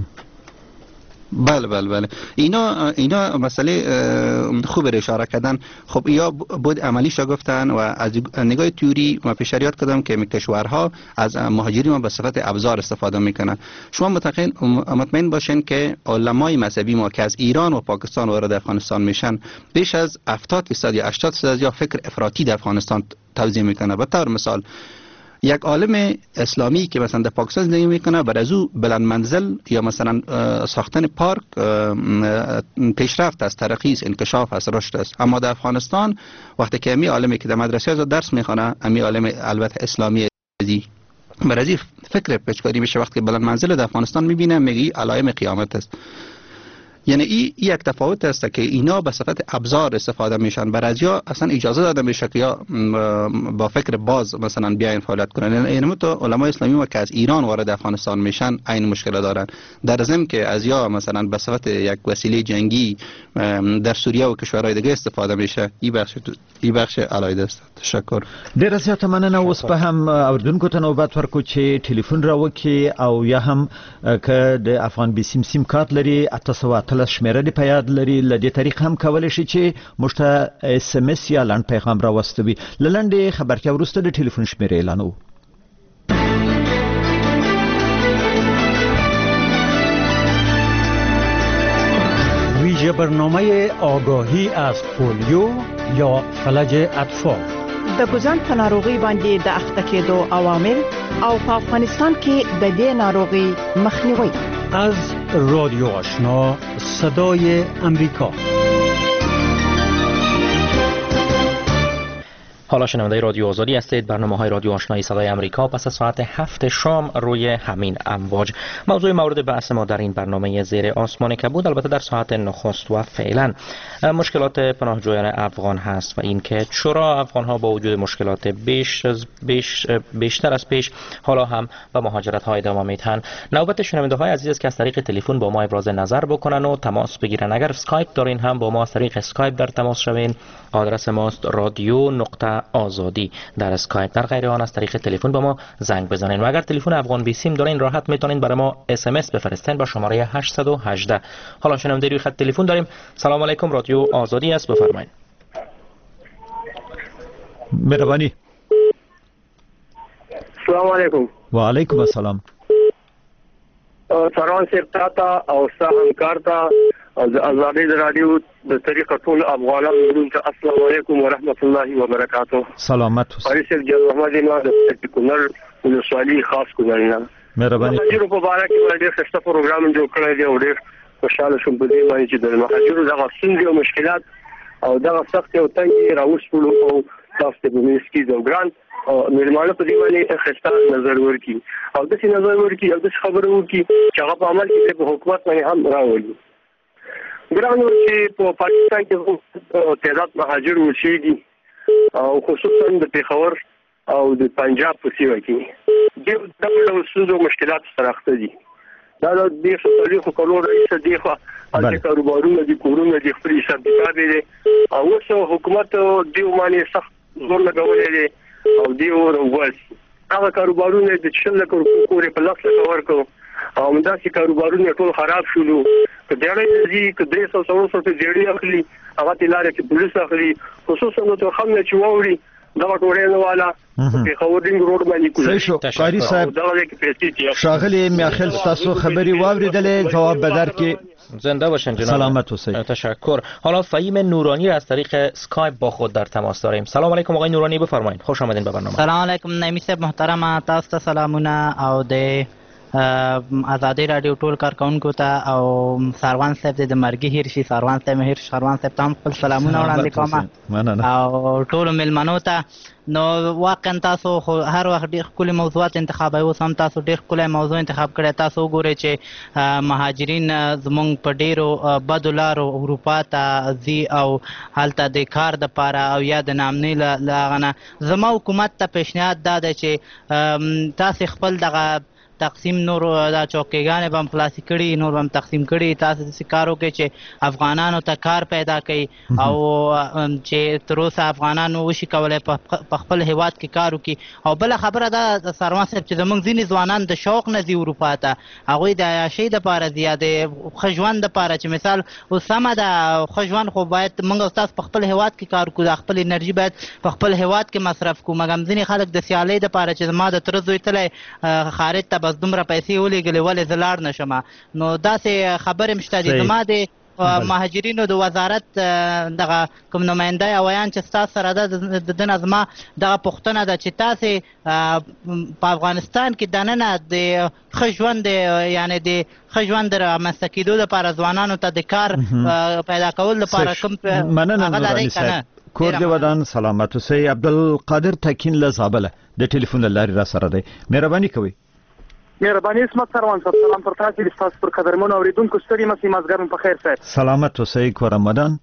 Speaker 7: بله اینا مسئله خوب اشاره کردن. خب یا بود عملیش را گفتن و از نگاه تئوری ما پیشنهاد کردم که کشورها از مهاجرین به صفت ابزار استفاده میکنن. شما مطمئن باشین که علمای مذهبی ما که از ایران و پاکستان وارد افغانستان میشن بیش از 70% یا 80% یا فکر افراطی در افغانستان توزیع میکنه. به طور مثال یک عالم اسلامی که مثلا در پاکستان زندگی میکنه بر از او بلند منزل یا مثلا ساختن پارک پیشرفت است، ترقی است، انکشاف است، رشد است. اما در افغانستان وقتی که امی عالمی که در مدرسه از درس میخونه امی عالم البته اسلامی ازی بر از فکر پچکاری میشه وقتی بلند منزل در افغانستان میبینه میگی علائم قیامت است. یعنی این یک تفاوت است که اینا به صفت ابزار استفاده میشن. برازیا اصلا اجازه داده میشه که یا با فکر باز مثلا بیاین فعالیت کنن. یعنی تو علمای اسلامی ما که از ایران وارد افغانستان میشن این مشکل دارن. در ضمن که از یا مثلا به صفت یک وسیله جنگی در سوریه و کشورهای دیگه استفاده میشه. این بخش علایده است. تشکر.
Speaker 3: ډیر زیاته مننه. اوس په هم اوردونکو ته نوبت ورکو چې ټلیفون راوکي او یا هم که د افغان بي سیم کارت لري 813 شمیره دی په یاد لري. لدې طریق هم کولای شي چې موږ ته اس ام اس یا لنډ پیغام راوستوي. لنډه خبرتیا وروسته د ټلیفون شمیره اعلانو.
Speaker 10: ویژه برنامه آگاهی از پولیو یا فلج اطفال
Speaker 11: د ګوزن په ناروغي باندې د اخته کېدو عوامل او په افغانستان کې د دې ناروغي مخنیوي.
Speaker 10: از رادیو آشنا صدای امریکا.
Speaker 4: حالا شنونده رادیو آزادی هستید. برنامه‌های رادیو آشنایی صدای آمریکا پس از ساعت 7 شام روی همین امواج. موضوع مورد بحث ما در این برنامه زیر آسمان کبود البته در ساعت نخست و فعلا مشکلات پناهجویان افغان هست و اینکه چرا افغان‌ها با وجود مشکلات بیشتر از پیش حالا هم به مهاجرت‌های ادامه میدهند. نوبت شنونده‌های عزیز است که از طریق تلفن با ما ابراز نظر بکنن و تماس بگیرن. اگر اسکایپ دارین هم با ما از طریق اسکایپ در تماس شوین. آدرس ماست radio.azadi در اسکایپ. در غیر آن از طریق تلفن با ما زنگ بزنین و اگر تلفن افغان بی سیم دارین راحت میتونین برای ما اس ام اس بفرستین با شماره 818. حالا شنونده روی خط تلفن داریم. سلام علیکم، رادیو آزادی است، بفرمایید.
Speaker 3: مهربانی.
Speaker 6: سلام علیکم.
Speaker 3: و علیکم السلام.
Speaker 6: سروان صاحب تا او ستا همکار ته د ازادۍ رادیو د طریقه ټول افغانان ورونو ته السلام علیکم ورحمت الله وبرکاته.
Speaker 3: سلامت اوسئ.
Speaker 6: قاری صاحب جل محمد ما د کونړ ولسوالۍ خاص کونړ نه
Speaker 3: مهرباني.
Speaker 6: مهاجرو په باره کې ډېر ښه پروګرام جوړ کړی دی او ډېر خوشاله شوم په دې باندې چې د مهاجرو دغه ستونزې او مشکلات او دغه سختې او تنګې راوسپړو او تاسو ته په منځ کې د ګران مېلمانه په دې باندې ښه نظر ورکړي او داسې نظر ورکړي او داسې خبره وکړي چې هغه په عمل کې په حکومت باندې هم راولي. ګران چې په پاکستان کې تعداد مهاجر اوسېږي او خصوصا د پېښور او د پنجاب په سیمه کې د ډول ستونزو مشکلات سره اخته دي. دا د دې څلورو کلونو راهیسې دي خو د کاروبارونو د کورونو د خپل حساب کتاب دي او اوس حکومت دیو باندې سخت زور لګولې دي او دیو ورغوس هغه کاروبارونه د 6 لک روپیو پورې په لاسه ورکو او همداسې کاروبارونه ټول خراب شول. که ډېرې دي که 300 ته ډېرې اخلي هغه تلاره کې پولیس اخلي خصوصا نو ته خمنه چې ووري دا ټوړې نه والا په خورډینګ روډ باندې کوي.
Speaker 3: صحیح شو قاری صاحب. شاغلی میاخیل تاسو خبری واوریدلې جواب بدر کې
Speaker 4: زنده باشن جناب.
Speaker 3: سلامت اوسید.
Speaker 4: تشکر. حالا فهیم نورانی را از طریق اسکایپ با خود در تماس داریم. سلام علیکم آقای نورانی، بفرمایید. خوش آمدین به برنامه.
Speaker 12: سلام علیکم نعیمی صاحب محترم، تاسو ته سلامونه او د آزادی رادیو ټول کارکونکو ته او سروان صاحب د مرګي هیر شي سروان صاحب ته خپل سلامونه وړاندې کوم او ټول ملمنو ته. نو واقعا تاسو هر وخت ډېر ښکلي موضوعات انتخابوي، اوس هم تاسو ډېر ښکلی موضوع انتخاب کړی. تاسو وګورئ چې مهاجرین زموږ په ډېرو بدو لارو اروپا ته ځي او هلته د کار دپاره او یا د نامنۍ له هغه نه. زما حکومت ته پیشنهاد دا دی چې تاسې خپل دغه تقسیم نور دا چوکیګانې به هم خلاصې کړي، نور به هم تقسیم کړي. تاسو داسې کار وکړئ چې افغانانو ته کار پیدا کوي او چې تر اوسه افغانان وشي کولی په خپل هیواد کې کار وکړي. او بله خبره دا سروان صاحب چې زموږ ځینې ځوانان د شوق نه ځي اروپا ته، هغوی د عیاشۍ دپاره ځي یا د ښه ژوند دپاره چې مثال اوس سمه ده ښه ژوند خو باید موږ او تاسو په خپل هیواد کې کار وکړو، خپل انرژي باید په خپل هیواد کې مصرف کړو. مګر ځینې خلک د سیالۍ دپاره چې زما د تره زوی تلی خارج ته بس دومره پیسې ولېږلې ولې زه لاړ نه شم. نو داسې خبرې مشته دي. زما د مهاجرینو د وزارت دغه کوم نماینده یا ویان چې ستاسو سره ده د ده نه زما دغه پوښتنه ده چې تاسې په افغانستان کې دننه د ښه ژوند یعنې د ښه ژوند د رامنځته کېدو لپاره ځوانانو ته د کار پیدا کولو لپاره کوم هغه لرئ که نه؟
Speaker 3: کور دې ودان. سلامت اوسئ. عبدالقادر تکین له زابله د ټلیفون له لارې را سره دی. مهرباني کوئ.
Speaker 13: مهرباني عصمت سروان صاحب، سلام پر تاسو ستاسو پر قدرمنو اوریدونکو ستړي مسئ مازګر په خیر صاحب.
Speaker 3: سلامت اوسئ. کور رمضان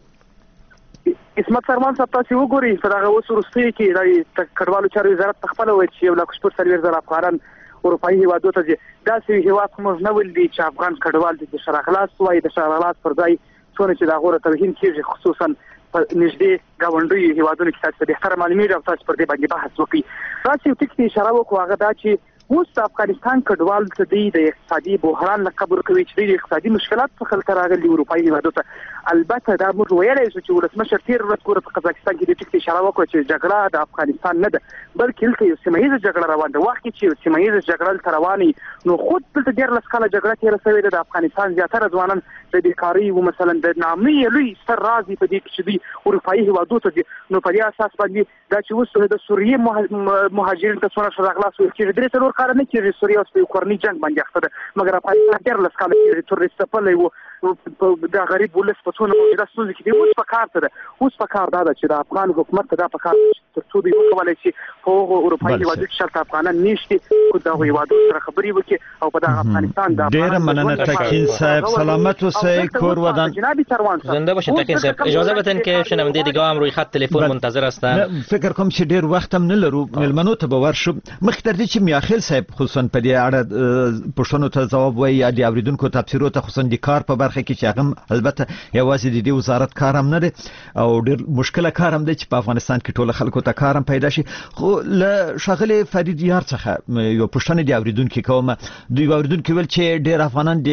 Speaker 13: عصمت سروان صاحب تاسو وګورئ په دغه اوس وروستیو کې د کډوالو چارو وزارت په خپله وایي چې 1,40,000 افغانان اروپایي هیوادو ته ځي. داسې هیواد خو موږ نه ولیدي چې افغان کډوال د شرغلاس وایي. د شرغلاس پر ځای څونه چې د هغو ته توهین کېږي خصوصا په نږدې ګاونډیو هیوادونو کې تاسو ته بهتره معلومیږي او تاسو پر دې باندې بحث وکړئ. داسې یو ټکي ته اشاره وکړو هغه دا چې اوس د افغانستان کډوال ته دوی د اقتصادي بحران لقب ورکوي چې دوی د اقتصادي مشکلات څخه هلته راغلي اروپایي هیوادو ته. البته دا موږ ویلی شو چې ولسمشر تېره ورځ ګوره په قزاقستان کې دې ټکي ته اشاره وکړه چې جګړه د افغانستان نه ده بلکې هلته یو سیمه ییزه جګړه روانه ده. وخت کې چې یو سیمه ییزه جګړه هلته روانه وي نو خود دلته 13 کاله جګړه تېره شوې ده. د افغانستان زیاتره ځوانان د بیکارۍ و مثلا د نامنۍ لوی ستر راز په دې کې چې دوی اروپایي هیوادو ته ځي. نو په دې اساس باندې دا چې اوس د سوریې مهاجرین ته څونه شرغلاس ویل کېږي 3-4 کاله نه کېږي سوریه اوس په کورني جنګ باندې اخته ده مګر افغانستان 13 کاله کېږي تر څپلی و د غریب ولس په څونه موجوده ستونزې کې دي. اوس په کار څه ده؟ اوس په کار دا ده چې د افغان حکومت ته دا په کار تر څو دوی وکولای شي په هغو اروپایي هېوادو کې شرط افغانان نشته خو دغو هېوادو سره خبرې وکړي او په دغه افغانستان د
Speaker 3: ډېره مننه تکین صاحب، سلامت اوسئ، کور ودان.
Speaker 13: جناب سروان صاحب
Speaker 4: زنده باشین تکین صاحب. اجازه بدین که شنونده دیگه هم روی خط تلفن منتظر هستن.
Speaker 3: فکر کوم چې ډېر وخت هم نه لرو، ملمنو ته به ورشو. مخکې تر دې چې میاخیل صاحب خصوصا په دې اړه پوښتنو ته ځواب وایي یا د اوریدونکو تبصرو ته خصوصا د کار په برخه کې چې هغه البته یوازې د دې وزارت کار هم نه دی او ډېر مشکله کار هم دی چې په افغانستان کې ټول خلکو ته کار هم پیدا شي. خو له ښاغلي فرید یار څخه یو پوښتنه د اوریدونکو کوم. دوی اوریدونکو ویل چې ډېر افغانان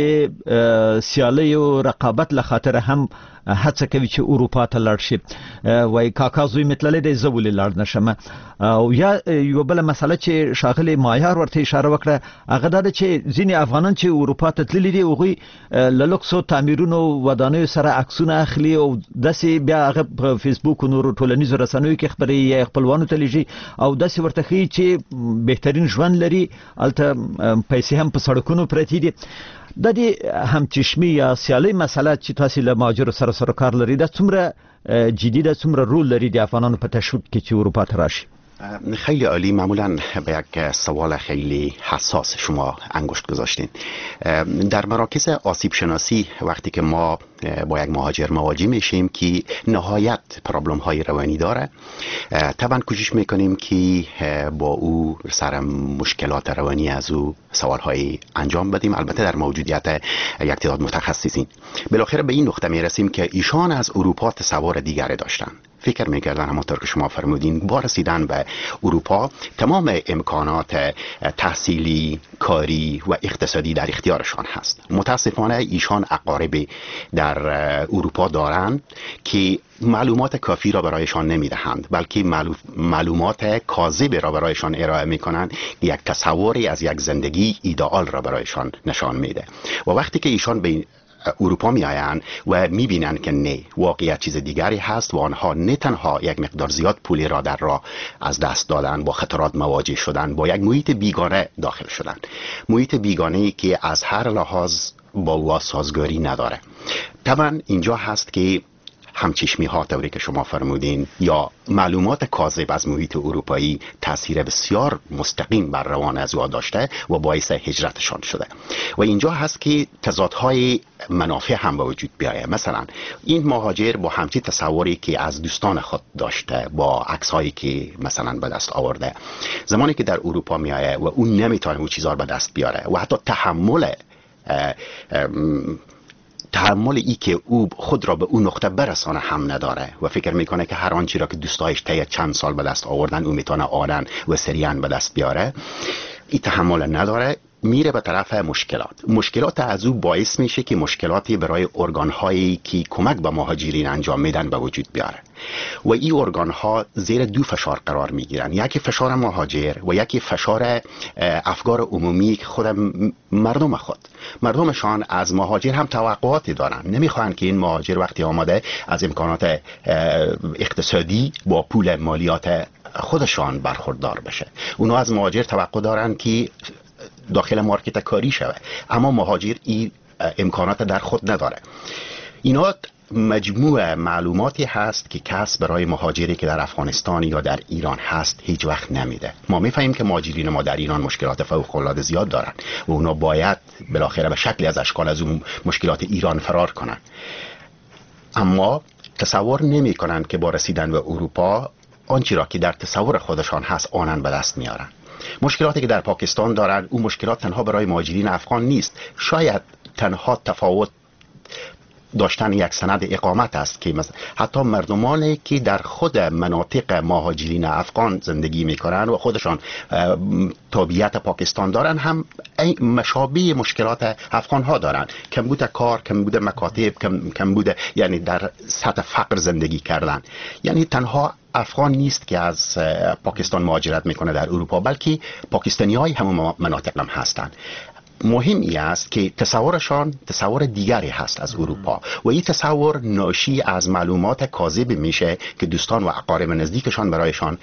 Speaker 3: د سیالۍ او رقابت له خاطر هم هڅه کوي چې اروپا ته لاړ شي. وای کاکا زوی متللې دی زه ولې لاړ نشم. او یا یو بل مسله چې شاغلي مایار ورته اشاره وکړه هغه دا چې ځینې افغانان چې اروپا ته تللي دي هغوی له لوکسو تعمیرونو ودانیو سره عکسونه اخلي او داسې بیا هغه په فیسبوک او نورو ټولنیزو رسنیو کې خبرې یا خپلوانو ته لیږي او داسې ورته ښیي چې بهترین ژوند لري، هلته پیسې هم په سړکونو پرتې دي. د دې همچشمي یا سیالۍ مسله چې تاسو له مهاجرو سره کار لري دا څومره جدي ده، څومره رول لري د افغانانو په تشویق کې چې اروپا ته راشي؟
Speaker 9: خیلی عالی. معمولا به یک سوال خیلی حساس شما انگشت گذاشتین. در مراکز آسیب شناسی وقتی که ما با یک مهاجر مواجه میشیم که نهایت پرابلم های روانی داره، طبعا کوشش میکنیم که با او سر مشکلات روانی از او سوال های انجام بدیم، البته در موجودیت یک تعداد متخصصین. بالاخره به این نقطه میرسیم که ایشان از اروپا تصور دیگری داشتن، فکر میکردن همونطور که شما فرمودین با رسیدن به اروپا تمام امکانات تحصیلی، کاری و اقتصادی در اختیارشان هست. متاسفانه ایشان اقاربی در اروپا دارند که معلومات کافی را برایشان نمیدهند، بلکه معلومات کاذب را برایشان ارائه میکنند، یک تصوری از یک زندگی ایدئال را برایشان نشان میده. و وقتی که ایشان به اروپا می آیند و می بینند که نه، واقعیت چیز دیگری هست و آنها نه تنها یک مقدار زیاد پولی را در راه از دست دادن، با خطرات مواجه شدن، با یک محیط بیگانه داخل شدن، محیط بیگانه‌ای که از هر لحاظ با او سازگاری نداره. طبعا اینجا هست که همچشمی ها طوری که شما فرمودین یا معلومات کاذب از محیط اروپایی تاثیر بسیار مستقیم بر روان از او داشته و باعث هجرتشان شده. و اینجا هست که تضادهای منافع هم به وجود بیایه. مثلا این مهاجر با همچین تصوری که از دوستان خود داشته، با عکس‌هایی که مثلا به دست آورده، زمانی که در اروپا میایه و اون نمیتونه اون چیزا رو به دست بیاره و حتی تحمل ای که او خود را به اون نقطه برسانه هم نداره و فکر میکنه که هر آنچه را که دوستایش طی چند سال به دست آوردن او میتونه آنن و سریعا به دست بیاره. این تحمل نداره، میره به طرف مشکلات از او باعث میشه که مشکلاتی برای ارگان‌هایی که کمک به مهاجرین انجام میدن به وجود بیاره و این ارگان‌ها زیر دو فشار قرار میگیرن، یکی فشار مهاجر و یکی فشار افکار عمومی که خود مردمشان از مهاجر هم توقعاتی دارن، نمیخوان که این مهاجر وقتی آمده از امکانات اقتصادی با پول مالیات خودشان برخوردار بشه. اونا از مهاجر توقع دارن که داخل مارکت کاری شوه، اما مهاجر این امکانات در خود نداره. اینا مجموعه معلوماتی هست که کس برای مهاجری که در افغانستان یا در ایران هست هیچ وقت نمیده. ما میفهمیم که مهاجرین ما در ایران مشکلات فوق‌العاده زیاد دارن و اونا باید بالاخره به شکلی از اشکال از اون مشکلات ایران فرار کنن، اما تصور نمی کنن که با رسیدن به اروپا آنچه را که در تصور خودشان هست آنن به دست میارن. مشکلاتی که در پاکستان دارن اون مشکلات تنها برای مهاجرین افغان نیست، شاید تنها تفاوت داشتن یک سند اقامت است که حتی مردمانی که در خود مناطق مهاجرین افغان زندگی میکنن و خودشان تابعیت پاکستان دارن هم مشابه مشکلات افغان ها دارن، کمبود کار، کمبود مکاتب، کمبود یعنی در سطح فقر زندگی کردن. یعنی تنها افغان نیست که از پاکستان مهاجرت میکنه در اروپا، بلکه پاکستانی های همون مناطق هم هستند. مهم ای است که تصورشان تصور دیگری هست از اروپا و این تصور ناشی از معلومات کاذب میشه که دوستان و اقارب نزدیکشان برایشان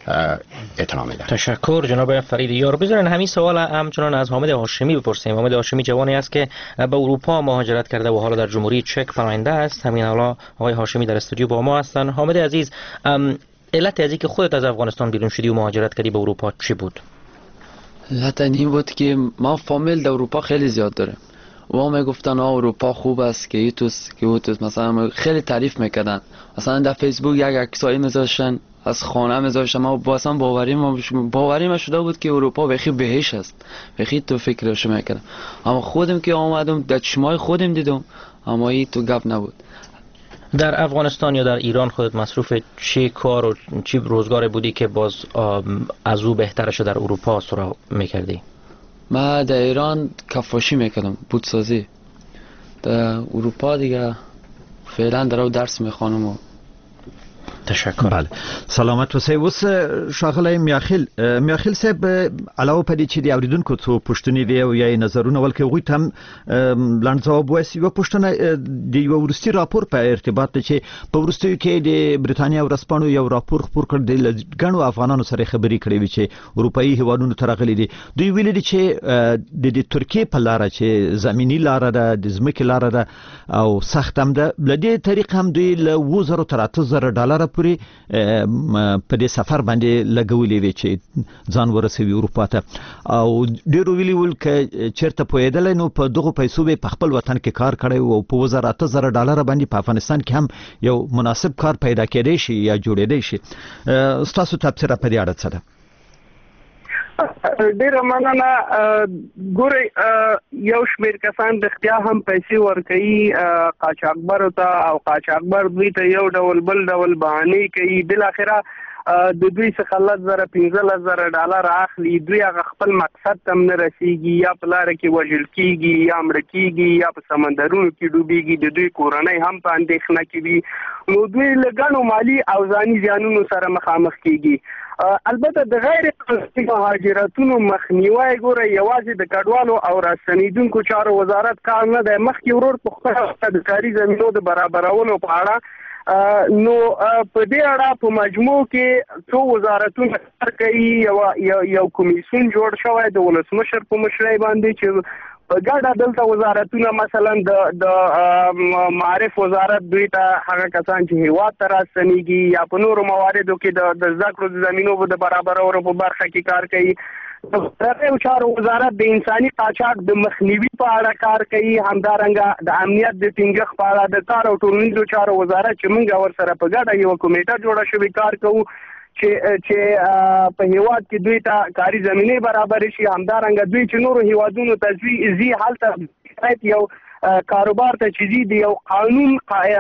Speaker 9: اطلاع میدن.
Speaker 4: تشکر جناب فرید یار. بذارین همین سوال همچنان از حامد هاشمی بپرسیم. حامد هاشمی جوانی است که به اروپا مهاجرت کرده و حالا در جمهوری چک پناهنده است. همین حالا آقای هاشمی در استودیو با ما هستن. حامد عزیز، علت از اینکه خودت از افغانستان بیرون شدی و مهاجرت کردی به اروپا چی بود؟
Speaker 8: علت این بود که ما فامیل در اروپا خیلی زیاد داره و ما میگفتن اروپا خوب است که ایتوس که اوتوس، مثلا خیلی تعریف میکردن. مثلا در فیسبوک یک عکسایی میذاشتن از خانه میذاشتن، ما اصلا باوری ما شده بود که اروپا بخی بهش است، بخی تو فکرش میکردم. اما خودم که آمدم در چشمای خودم دیدم، اما این تو گپ نبود.
Speaker 4: در افغانستان یا در ایران خودت مصروف چه کار و چه روزگار بودی که باز از او بهترش در اروپا سراغ میکردی؟
Speaker 8: من در ایران کفاشی میکردم، بوتسازی. در اروپا دیگه فعلا در او درس میخوانم و
Speaker 4: تشکر.
Speaker 3: بله سلامت اوسئ. اوس ښاغلی میاخیل صاحب، علاوه په دې چې د اوریدونکو څو پوښتنې دي او یا نظرونه ولکه هغوی ته هم لنډ ځواب وایي. یوه پوښتنه د یوه وروستي راپور په ارتباط ده چې په وروستیو کې د برېټانیا ورځپاڼو یو راپور خپور کړ، د ګڼو افغانانو سره خبرې کړې وي چې اروپایي هیوادونو ته راغلي دي. دوی ویلي دي چې د ترکیې په لاره چې زمینی لاره ده، د ځمکې لاره ده او سخت هم ده، له دې طریق هم دوی له 7,000 تر 8,000 ډالره پورې په دې سفر باندې لګولې وي چې ځان ورسوي اروپا ته. او ډیرو ویلي ول چې چیرته پوهېدلی نو په دغو پیسو به په خپل وطن کې کار کړی او په 8,000 ډالره باندې په افغانستان کې هم یو مناسب کار پیدا کېدی شي یا جوړېدی شي. ستاسو تبصره په دې اړه څه ده؟
Speaker 6: ډیره مننه. ګورئ، یو شمېر کسان د اختیار هم پیسې ورکوي قاچاقبرو ته، او قاچاقبر دوی ته یو ډول بل ډول بهانې کوي. بالاخره د دوی څخه 15,000 ډالر اخلي. دوی هغه خپل مقصد ته نه رسیږي، یا په لاره کې وژل کیږي، یا مړه کیږي، یا په سمندرونو کې ډوبېږي. د دوی کورنۍ هم په اندېښنه کې وي. نو دوی له ګڼو مالي او ځاني زیانونو سره مخامخ کیږي. البته د غیر قانوني مهاجرتونو مخنیوی ګوره یوازې د کډوالو او راستنیدونکو چارو وزارت کار نه دی. مخکې ورور په خپله د کاري زمینو د برابرولو په اړه نو په دې اړه په مجموع کې څو وزارتونه کار کوي. یو کمیسیون جوړ شوی د ولسمشر په مشرۍ باندې چې په ګډه دلته وزارتونه مثلا د معارف وزارت دوی ته هغه کسان چې هیواد ته راستنیږي یا په نورو مواردو کې د زده کړو د زمینو د برابرولو په برخه کې کار کوي. د چارو وزارت د انساني قاچاق د مخنیوي په اړه کار کوي. همدارنګه د امنیت د ټینګښت په اړه د کار او ټولنیزو چارو وزارت چې موږ ورسره په ګډه یو کمیټه جوړه شوې کار کوو چې په هیواد کې دوی ته کاري زمینه برابر شي. همدارنګه دوی چې نورو هیوادونو ته ځي هلته یو کاروبار ته چې دی یو قانون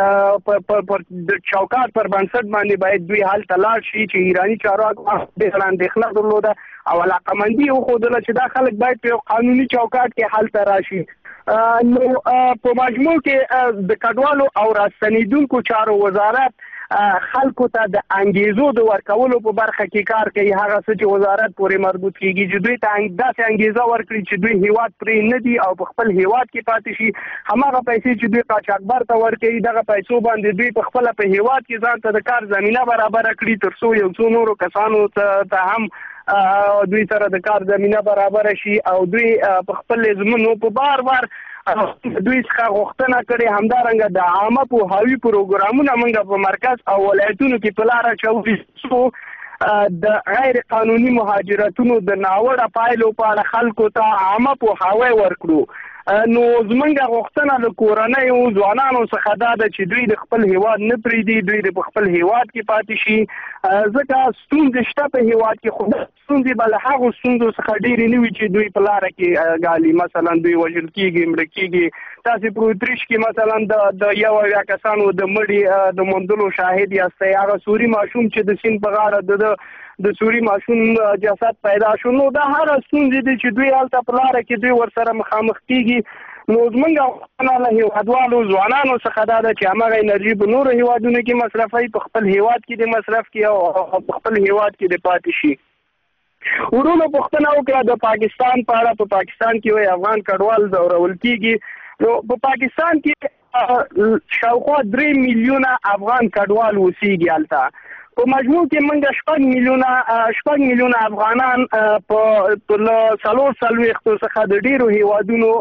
Speaker 6: د چوکاټ پر بنسټ باندې باید دوی هلته لاړ شي چې ایرانی چارواکو د اندېښنه درلوده او علاقمندي وښودله چې دا خلک باید په قانوني چوکاټ کې هلته راشي. نو په مجموع کې د کډوالو او راستنیدونکو چارو وزارت خلکو ته د انګیزو د ورکولو په برخه کې کار کوي. هغه څه چې وزارت پورې مربوط کیږي چې دوی ته داسې انګیزه ورکړي چې دوی هیواد پرې نه دي او په خپل هیواد کې پاتې شي. هماغه پیسې چې دوی قاچاقبر ته ورکوي دغه پیسو باندې دوی په خپل په هیواد کې ځان ته د کار زمینه برابر کړي تر څو یو څو نورو کسانو ته هم دوی سره د کار زمینه برابر شي او دوی په خپل زمونو په بار دوی څخه غوښتنه کړې. همدارنګه د عامه پوهاوي پروګرامونه موږ په مرکز او ولایتونو کې په لاره چوي د غیر قانوني مهاجرتونو د ناوړه پایلو په اړه خلکو ته عامه پوهاوی ورکړو. نو زمونږ غوښتنه د کورنۍ او ځوانانو څخه دا ده چې دوی د خپل هیواد نه پرېږدي، دوی د خپل هیواد کې پاتې شي. ځکه ستونزې شته په هیواد کې، خو ستونزې به له هغو ستونزو څخه ډېرې نه وي چې دوی په لاره کې ګالي. مثلا دوی وژل کېږي، مړه کېږي. تاسې په اتریش کې مثلا د یو اویا کسانو د مړي د موندلو شاهد یاستئ. هغه سوري ماشوم چې د سیند په غاړه د سوري ماشوم جسد پیدا شو. نو دا هغه ستونزې دي چې دوی هلته په لاره کې دوی ورسره مخامخ کېږي. نو زمونږ غوښتنه له هیوادوالو ځوانانو څخه دا ده چې هماغه انرژي په نورو هیوادونو کې مصرفوي، په خپل هیواد کې د مصرف کړي او په خپل هیواد کې د پاتې شي. ورونو پوښتنه وکړه د پاکستان په اړه. په پاکستان کې وایي افغان کډوال ځورول کېږي. نو په پاکستان کې شاوخوا 3 میلیونه افغان کډوال اوسېږي هلته. په مجموع کې موږ 6 میلیونه افغانان په 440 څخه د ډیرو هیوادونو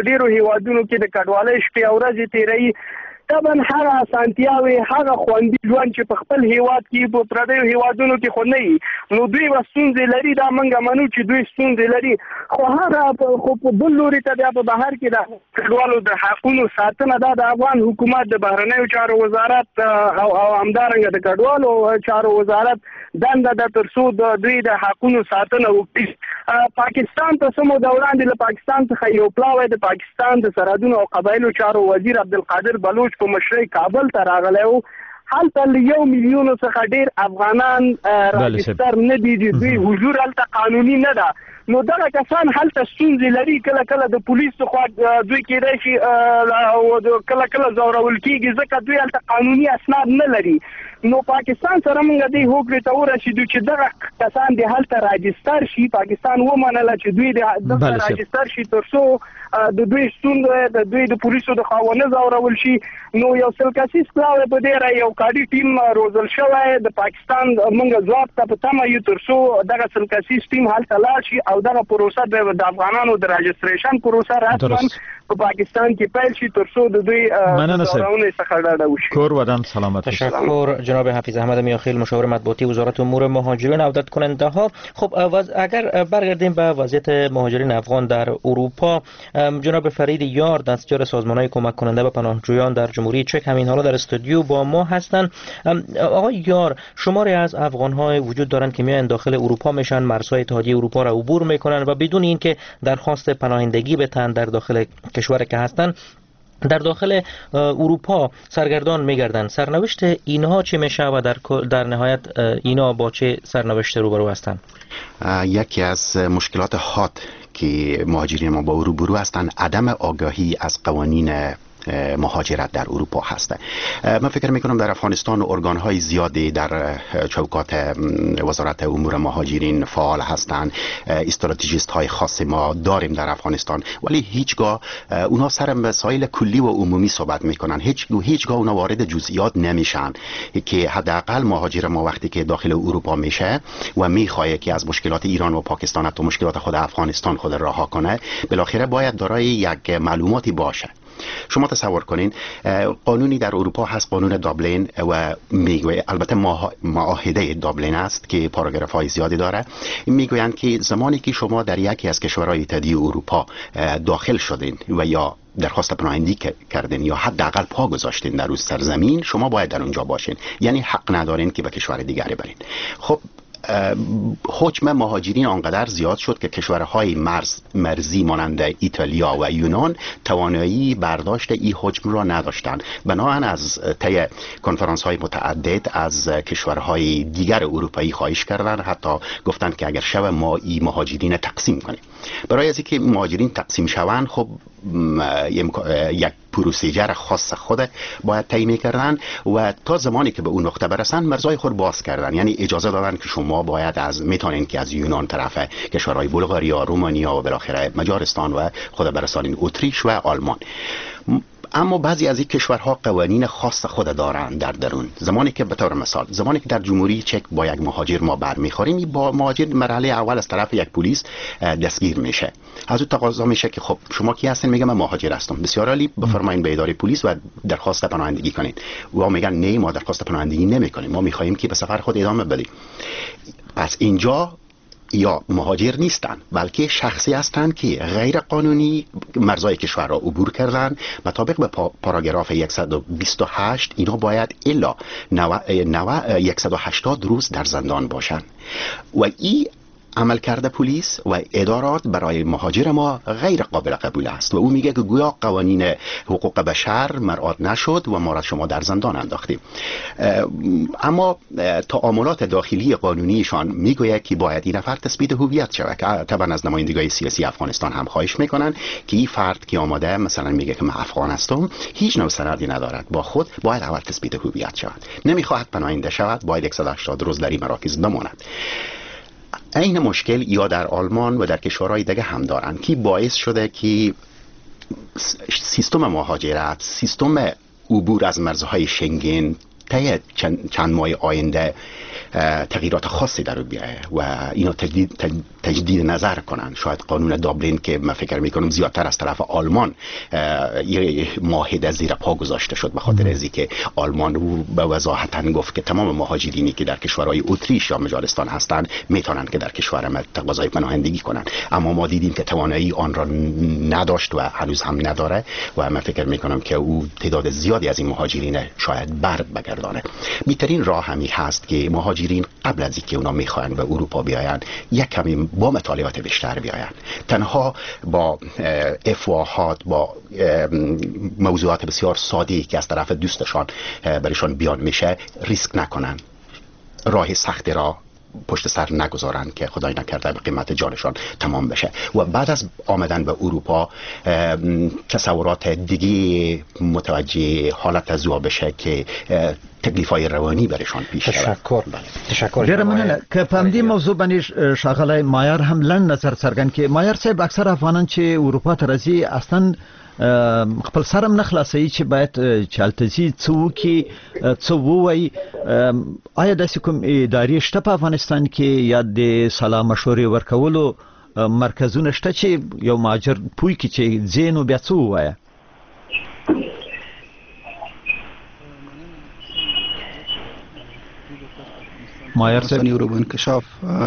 Speaker 6: کې د کډوالۍ شپې او ورځې تیري. طبعا هغه اسانتیاوي هغه خوندي ژوند چې په خپل هیواد کې په پردیو هیوادونو کې خو نه وي، نو دوی ستونزې لري. دا موږ منو چې دوی ستونزې لري، خو په بل لوري ته بیا په بهر کې د کډوالو د حقونو ساتنه دا د افغان حکومت د بهرنیو چارو وزارت او همدارنګه د کډوالو چارو وزارت دنده ده تر څو د دوی د حقونو ساتنه وکړي. پاکستان ته سمو دوران د پاکستان څخه یو پلاوی د پاکستان د سرحدونو او قبایلو چارو وزیر عبدالقادر بلوچ په مشرۍ کابل ته راغلی و. هلته له 1 میلیون څخه ډیر افغانان راجستر نه دي، دوی حضور هلته قانوني نه ده. نو دغه کسان هلته ستونزې لري، کله د پولیسو خوا دوی کېدای شي کله ځورول کېږي ځکه دوی هلته قانوني اسناد نه لري. نو پاکستان سره موږ دې هوکړې ته ورسېدو چې دغه کسان د هلته راجستر شي. پاکستان ومنله چې دوی د راجستر شي تر څو د دوی ستونزه د دوی د پولیسو د خوا ونه ځورول شي. نو یو سل کسیز پلاوی په دې را یو کاري ټیم روزل شوی د پاکستان موږ ځواب ته په تمه یو تر څو دغه سل کسیز ټیم هلته لاړ شي او دغه پروسه د افغانانو د راجستریشن پروسه رسما په پاکستان کې پیل شي تر څو د دوی ځورونې څخه ډډه وشي.
Speaker 3: کور ودان سلامت.
Speaker 4: تشکر جناب حفیظ احمد میاخیل، مشاور مطبوعاتی وزارت امور مهاجرین و عودت کننده ها. خب اگر برگردیم به وضعیت مهاجرین افغان در اروپا، جناب فرید یار دستیار سازمان‌های کمک کننده به پناهجویان در جمهوری چک همین حالا در استودیو با ما هستند. آقای یار، شماری از افغان‌ها وجود دارند که میان داخل اروپا میشن، مرزهای اتحادیه اروپا را عبور میکنن و بدون اینکه درخواست پناهندگی بتن در داخل کشور که هستند در داخل اروپا سرگردان میگردن. سرنوشت اینها چه میشه و در نهایت اینا با چه سرنوشت روبرو هستند؟
Speaker 9: یکی از مشکلات حاد که مهاجرین ما با روبرو هستند عدم آگاهی از قوانین مهاجرت در اروپا هسته. من فکر میکنم در افغانستان ارگانهای زیادی در چوکات وزارت امور مهاجرین فعال هستند. استراتژیست های خاص ما داریم در افغانستان، ولی هیچگاه اونها سر مسائل کلی و عمومی صحبت میکنن، هیچگاه اونها وارد جزئیات نمیشن که حداقل مهاجر ما وقتی که داخل اروپا میشه و میخواد که از مشکلات ایران و پاکستان حتی مشکلات خود افغانستان خود رها کنه، بالاخره باید دارای یک معلوماتی باشه. شما تصور کنین قانونی در اروپا هست، قانون دابلین، و میگوید البته معاهده دابلین است که پاراگراف های زیادی داره. میگویند که زمانی که شما در یکی از کشورهای اتحادیه اروپا داخل شدین و یا درخواست پناهندگی کردین یا حداقل پا گذاشتین در اون سرزمین، شما باید در اونجا باشین، یعنی حق ندارین که به کشور دیگری برین. خب حجم مهاجرین آنقدر زیاد شد که کشورهای مرزی مانند ایتالیا و یونان توانایی برداشت این حجم را نداشتند. بنابراین از طی کنفرانس های متعدد از کشورهای دیگر اروپایی خواهش کردند، حتی گفتند که اگر شب ما این مهاجرین تقسیم کنیم. برای از اینکه مهاجرین تقسیم شوند، خب یک پروسیجر خاص خود باید طی می‌کردن و تا زمانی که به اون نقطه برسن مرزهای خود باز کردن، یعنی اجازه دادن که شما باید میتونین که از یونان طرف کشورهای بلغاریا، رومانیا و بالاخره مجارستان و خود برسانین اتریش و آلمان. اما بعضی از این کشورها قوانین خاص خود دارند در درون. زمانی که به طور مثال زمانی که در جمهوری چک با یک مهاجر ما برمیخوریم، با مهاجر مرحله اول از طرف یک پلیس دستگیر میشه. از اون تقاضا میشه که خب شما کی هستین؟ میگم من مهاجر هستم. بسیار عالی، بفرمایید به اداره پلیس و درخواست پناهندگی کنین. و میگن نه، ما درخواست پناهندگی نمیکنیم، ما میخوایم که به سفر خود ادامه بدیم. پس اینجا یا مهاجر نیستند بلکه شخصی هستند که غیر قانونی مرزهای کشور را عبور کردند. مطابق به پاراگراف 128 اینا باید الا 180 روز در زندان باشند و این عمل کرده پلیس و ادارات برای مهاجر ما غیر قابل قبول است و او میگه که گویا قوانین حقوق بشر مراعات نشد و ما را شما در زندان انداختیم. اما تعاملات داخلی قانونیشان میگوید که باید این فرد تثبیت هویت شود. طبعا از نمایندگان سیاسی افغانستان هم خواهش میکنن که این فرد که آماده مثلا میگه که من افغان هستم، هیچ نوع سندی ندارد، با خود باید اول تثبیت هویت شود. نمیخواهد پناهنده شود، باید 180 روز در این مراکز بماند. این مشکل یا در آلمان و در کشورهای دیگه هم دارن که باعث شده که سیستم مهاجرت، سیستم عبور از مرزهای شنگن طی چند ماه آینده تغییرات خاصی در بیایه و اینو تجدید نظر کنن. شاید قانون دابلین که من فکر میکنم زیادتر از طرف آلمان یه معاهده زیر پا گذاشته شد به خاطر از اینکه آلمان به وضاحت گفت که تمام مهاجرینی که در کشورهای اتریش یا مجارستان هستند میتونن که در کشور ما تقاضای پناهندگی کنن، اما ما دیدیم که توانایی آن را نداشت و هنوز هم نداره و من فکر میکنم که او تعداد زیادی از این مهاجرین شاید برد بگردانه. بهترین راه همی هست که مهاجرین قبل از اینکه اونا میخواین به اروپا بیاین یک کمی با مطالعات بیشتر بیاین. تنها با افواهات، با موضوعات بسیار ساده‌ای که از طرف دوستشان برایشان بیان میشه ریسک نکنن، راه سختی را پشت سر نگذارن که خدای نکرده به قیمت جانشان تمام بشه و بعد از آمدن به اروپا تصورات دیگه متوجه حالت زوا بشه که تکلیفای روانی برشان پیش
Speaker 3: تشکر. ډیره مننه. که په دې موضوع باندې ښاغلی مایار هم لنډ نظر څرګند کړي. مایار صاحب، اکثر افغانان چې اروپا ته راځي اصلا خپل سرم نه خلاصوي چې باید چالتزي څه وکړي، څه ووایي. آیا داسې کوم ادارې شته په افغانستان کې یا د سلا مشورې ورکولو مرکزونه شته چې یو مهاجر پوه کړي چې ځې نو بیا څه ووایه؟ مایار صاحب
Speaker 7: یورو انکشاف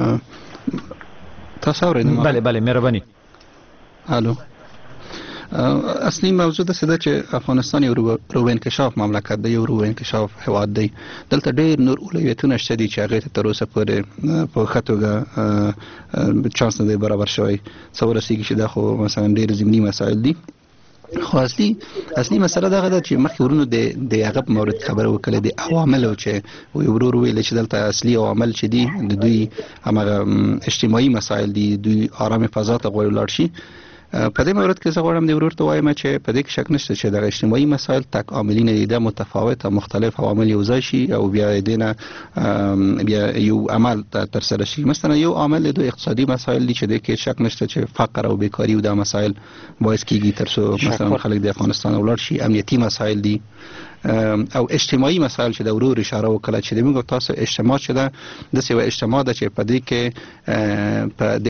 Speaker 7: تاسو اورئ؟
Speaker 3: بله مهرباني.
Speaker 7: الو، اصلي موضوع د سده چې افغانستان یو رو انکشاف مملکت دی، یو رو انکشاف هواد دی. دلته ډېر نور اولویتونه شته دي چې هغه ته تر اوسه پورې په ښه توګه چانس نه دی برابر شوی. څه ورسېږي چې دا خو مثلا ډېر ضمني مسایل دي. خو اصلي مسله دغه ده چې مخکې ورونو د هغه په مورد خبره وکړه د عواملو چې ورور ویل چې دلته اصلي عوامل چې دي د دوی همغه اجتماعي مسایل دي، دوی آرام فضا ته غواړي ولاړ شي. په دې مورد کې زه غواړم د ورور ته وایم چې په دې کې شک نشته چې د اجتماعي مسایل تک عاملین دي د متفاوت او مختلف عوامل یو ځای شي او بیا دینه بیا یو عمل تر سره شي. مثلا یو عامل د اقتصادي مسایل دي چې د کې شک نشته چې فقر او بیکاری او د مسایل باعث کیږي تر څو مثلا خلک د افغانستان ولاړ شي. امنیتي مسایل دي او اجتماعي مسایل چې د ورور اشاره وکړه چې د موږ تاسو اجتماع شته د سیو اجتماع د چې په دې کې په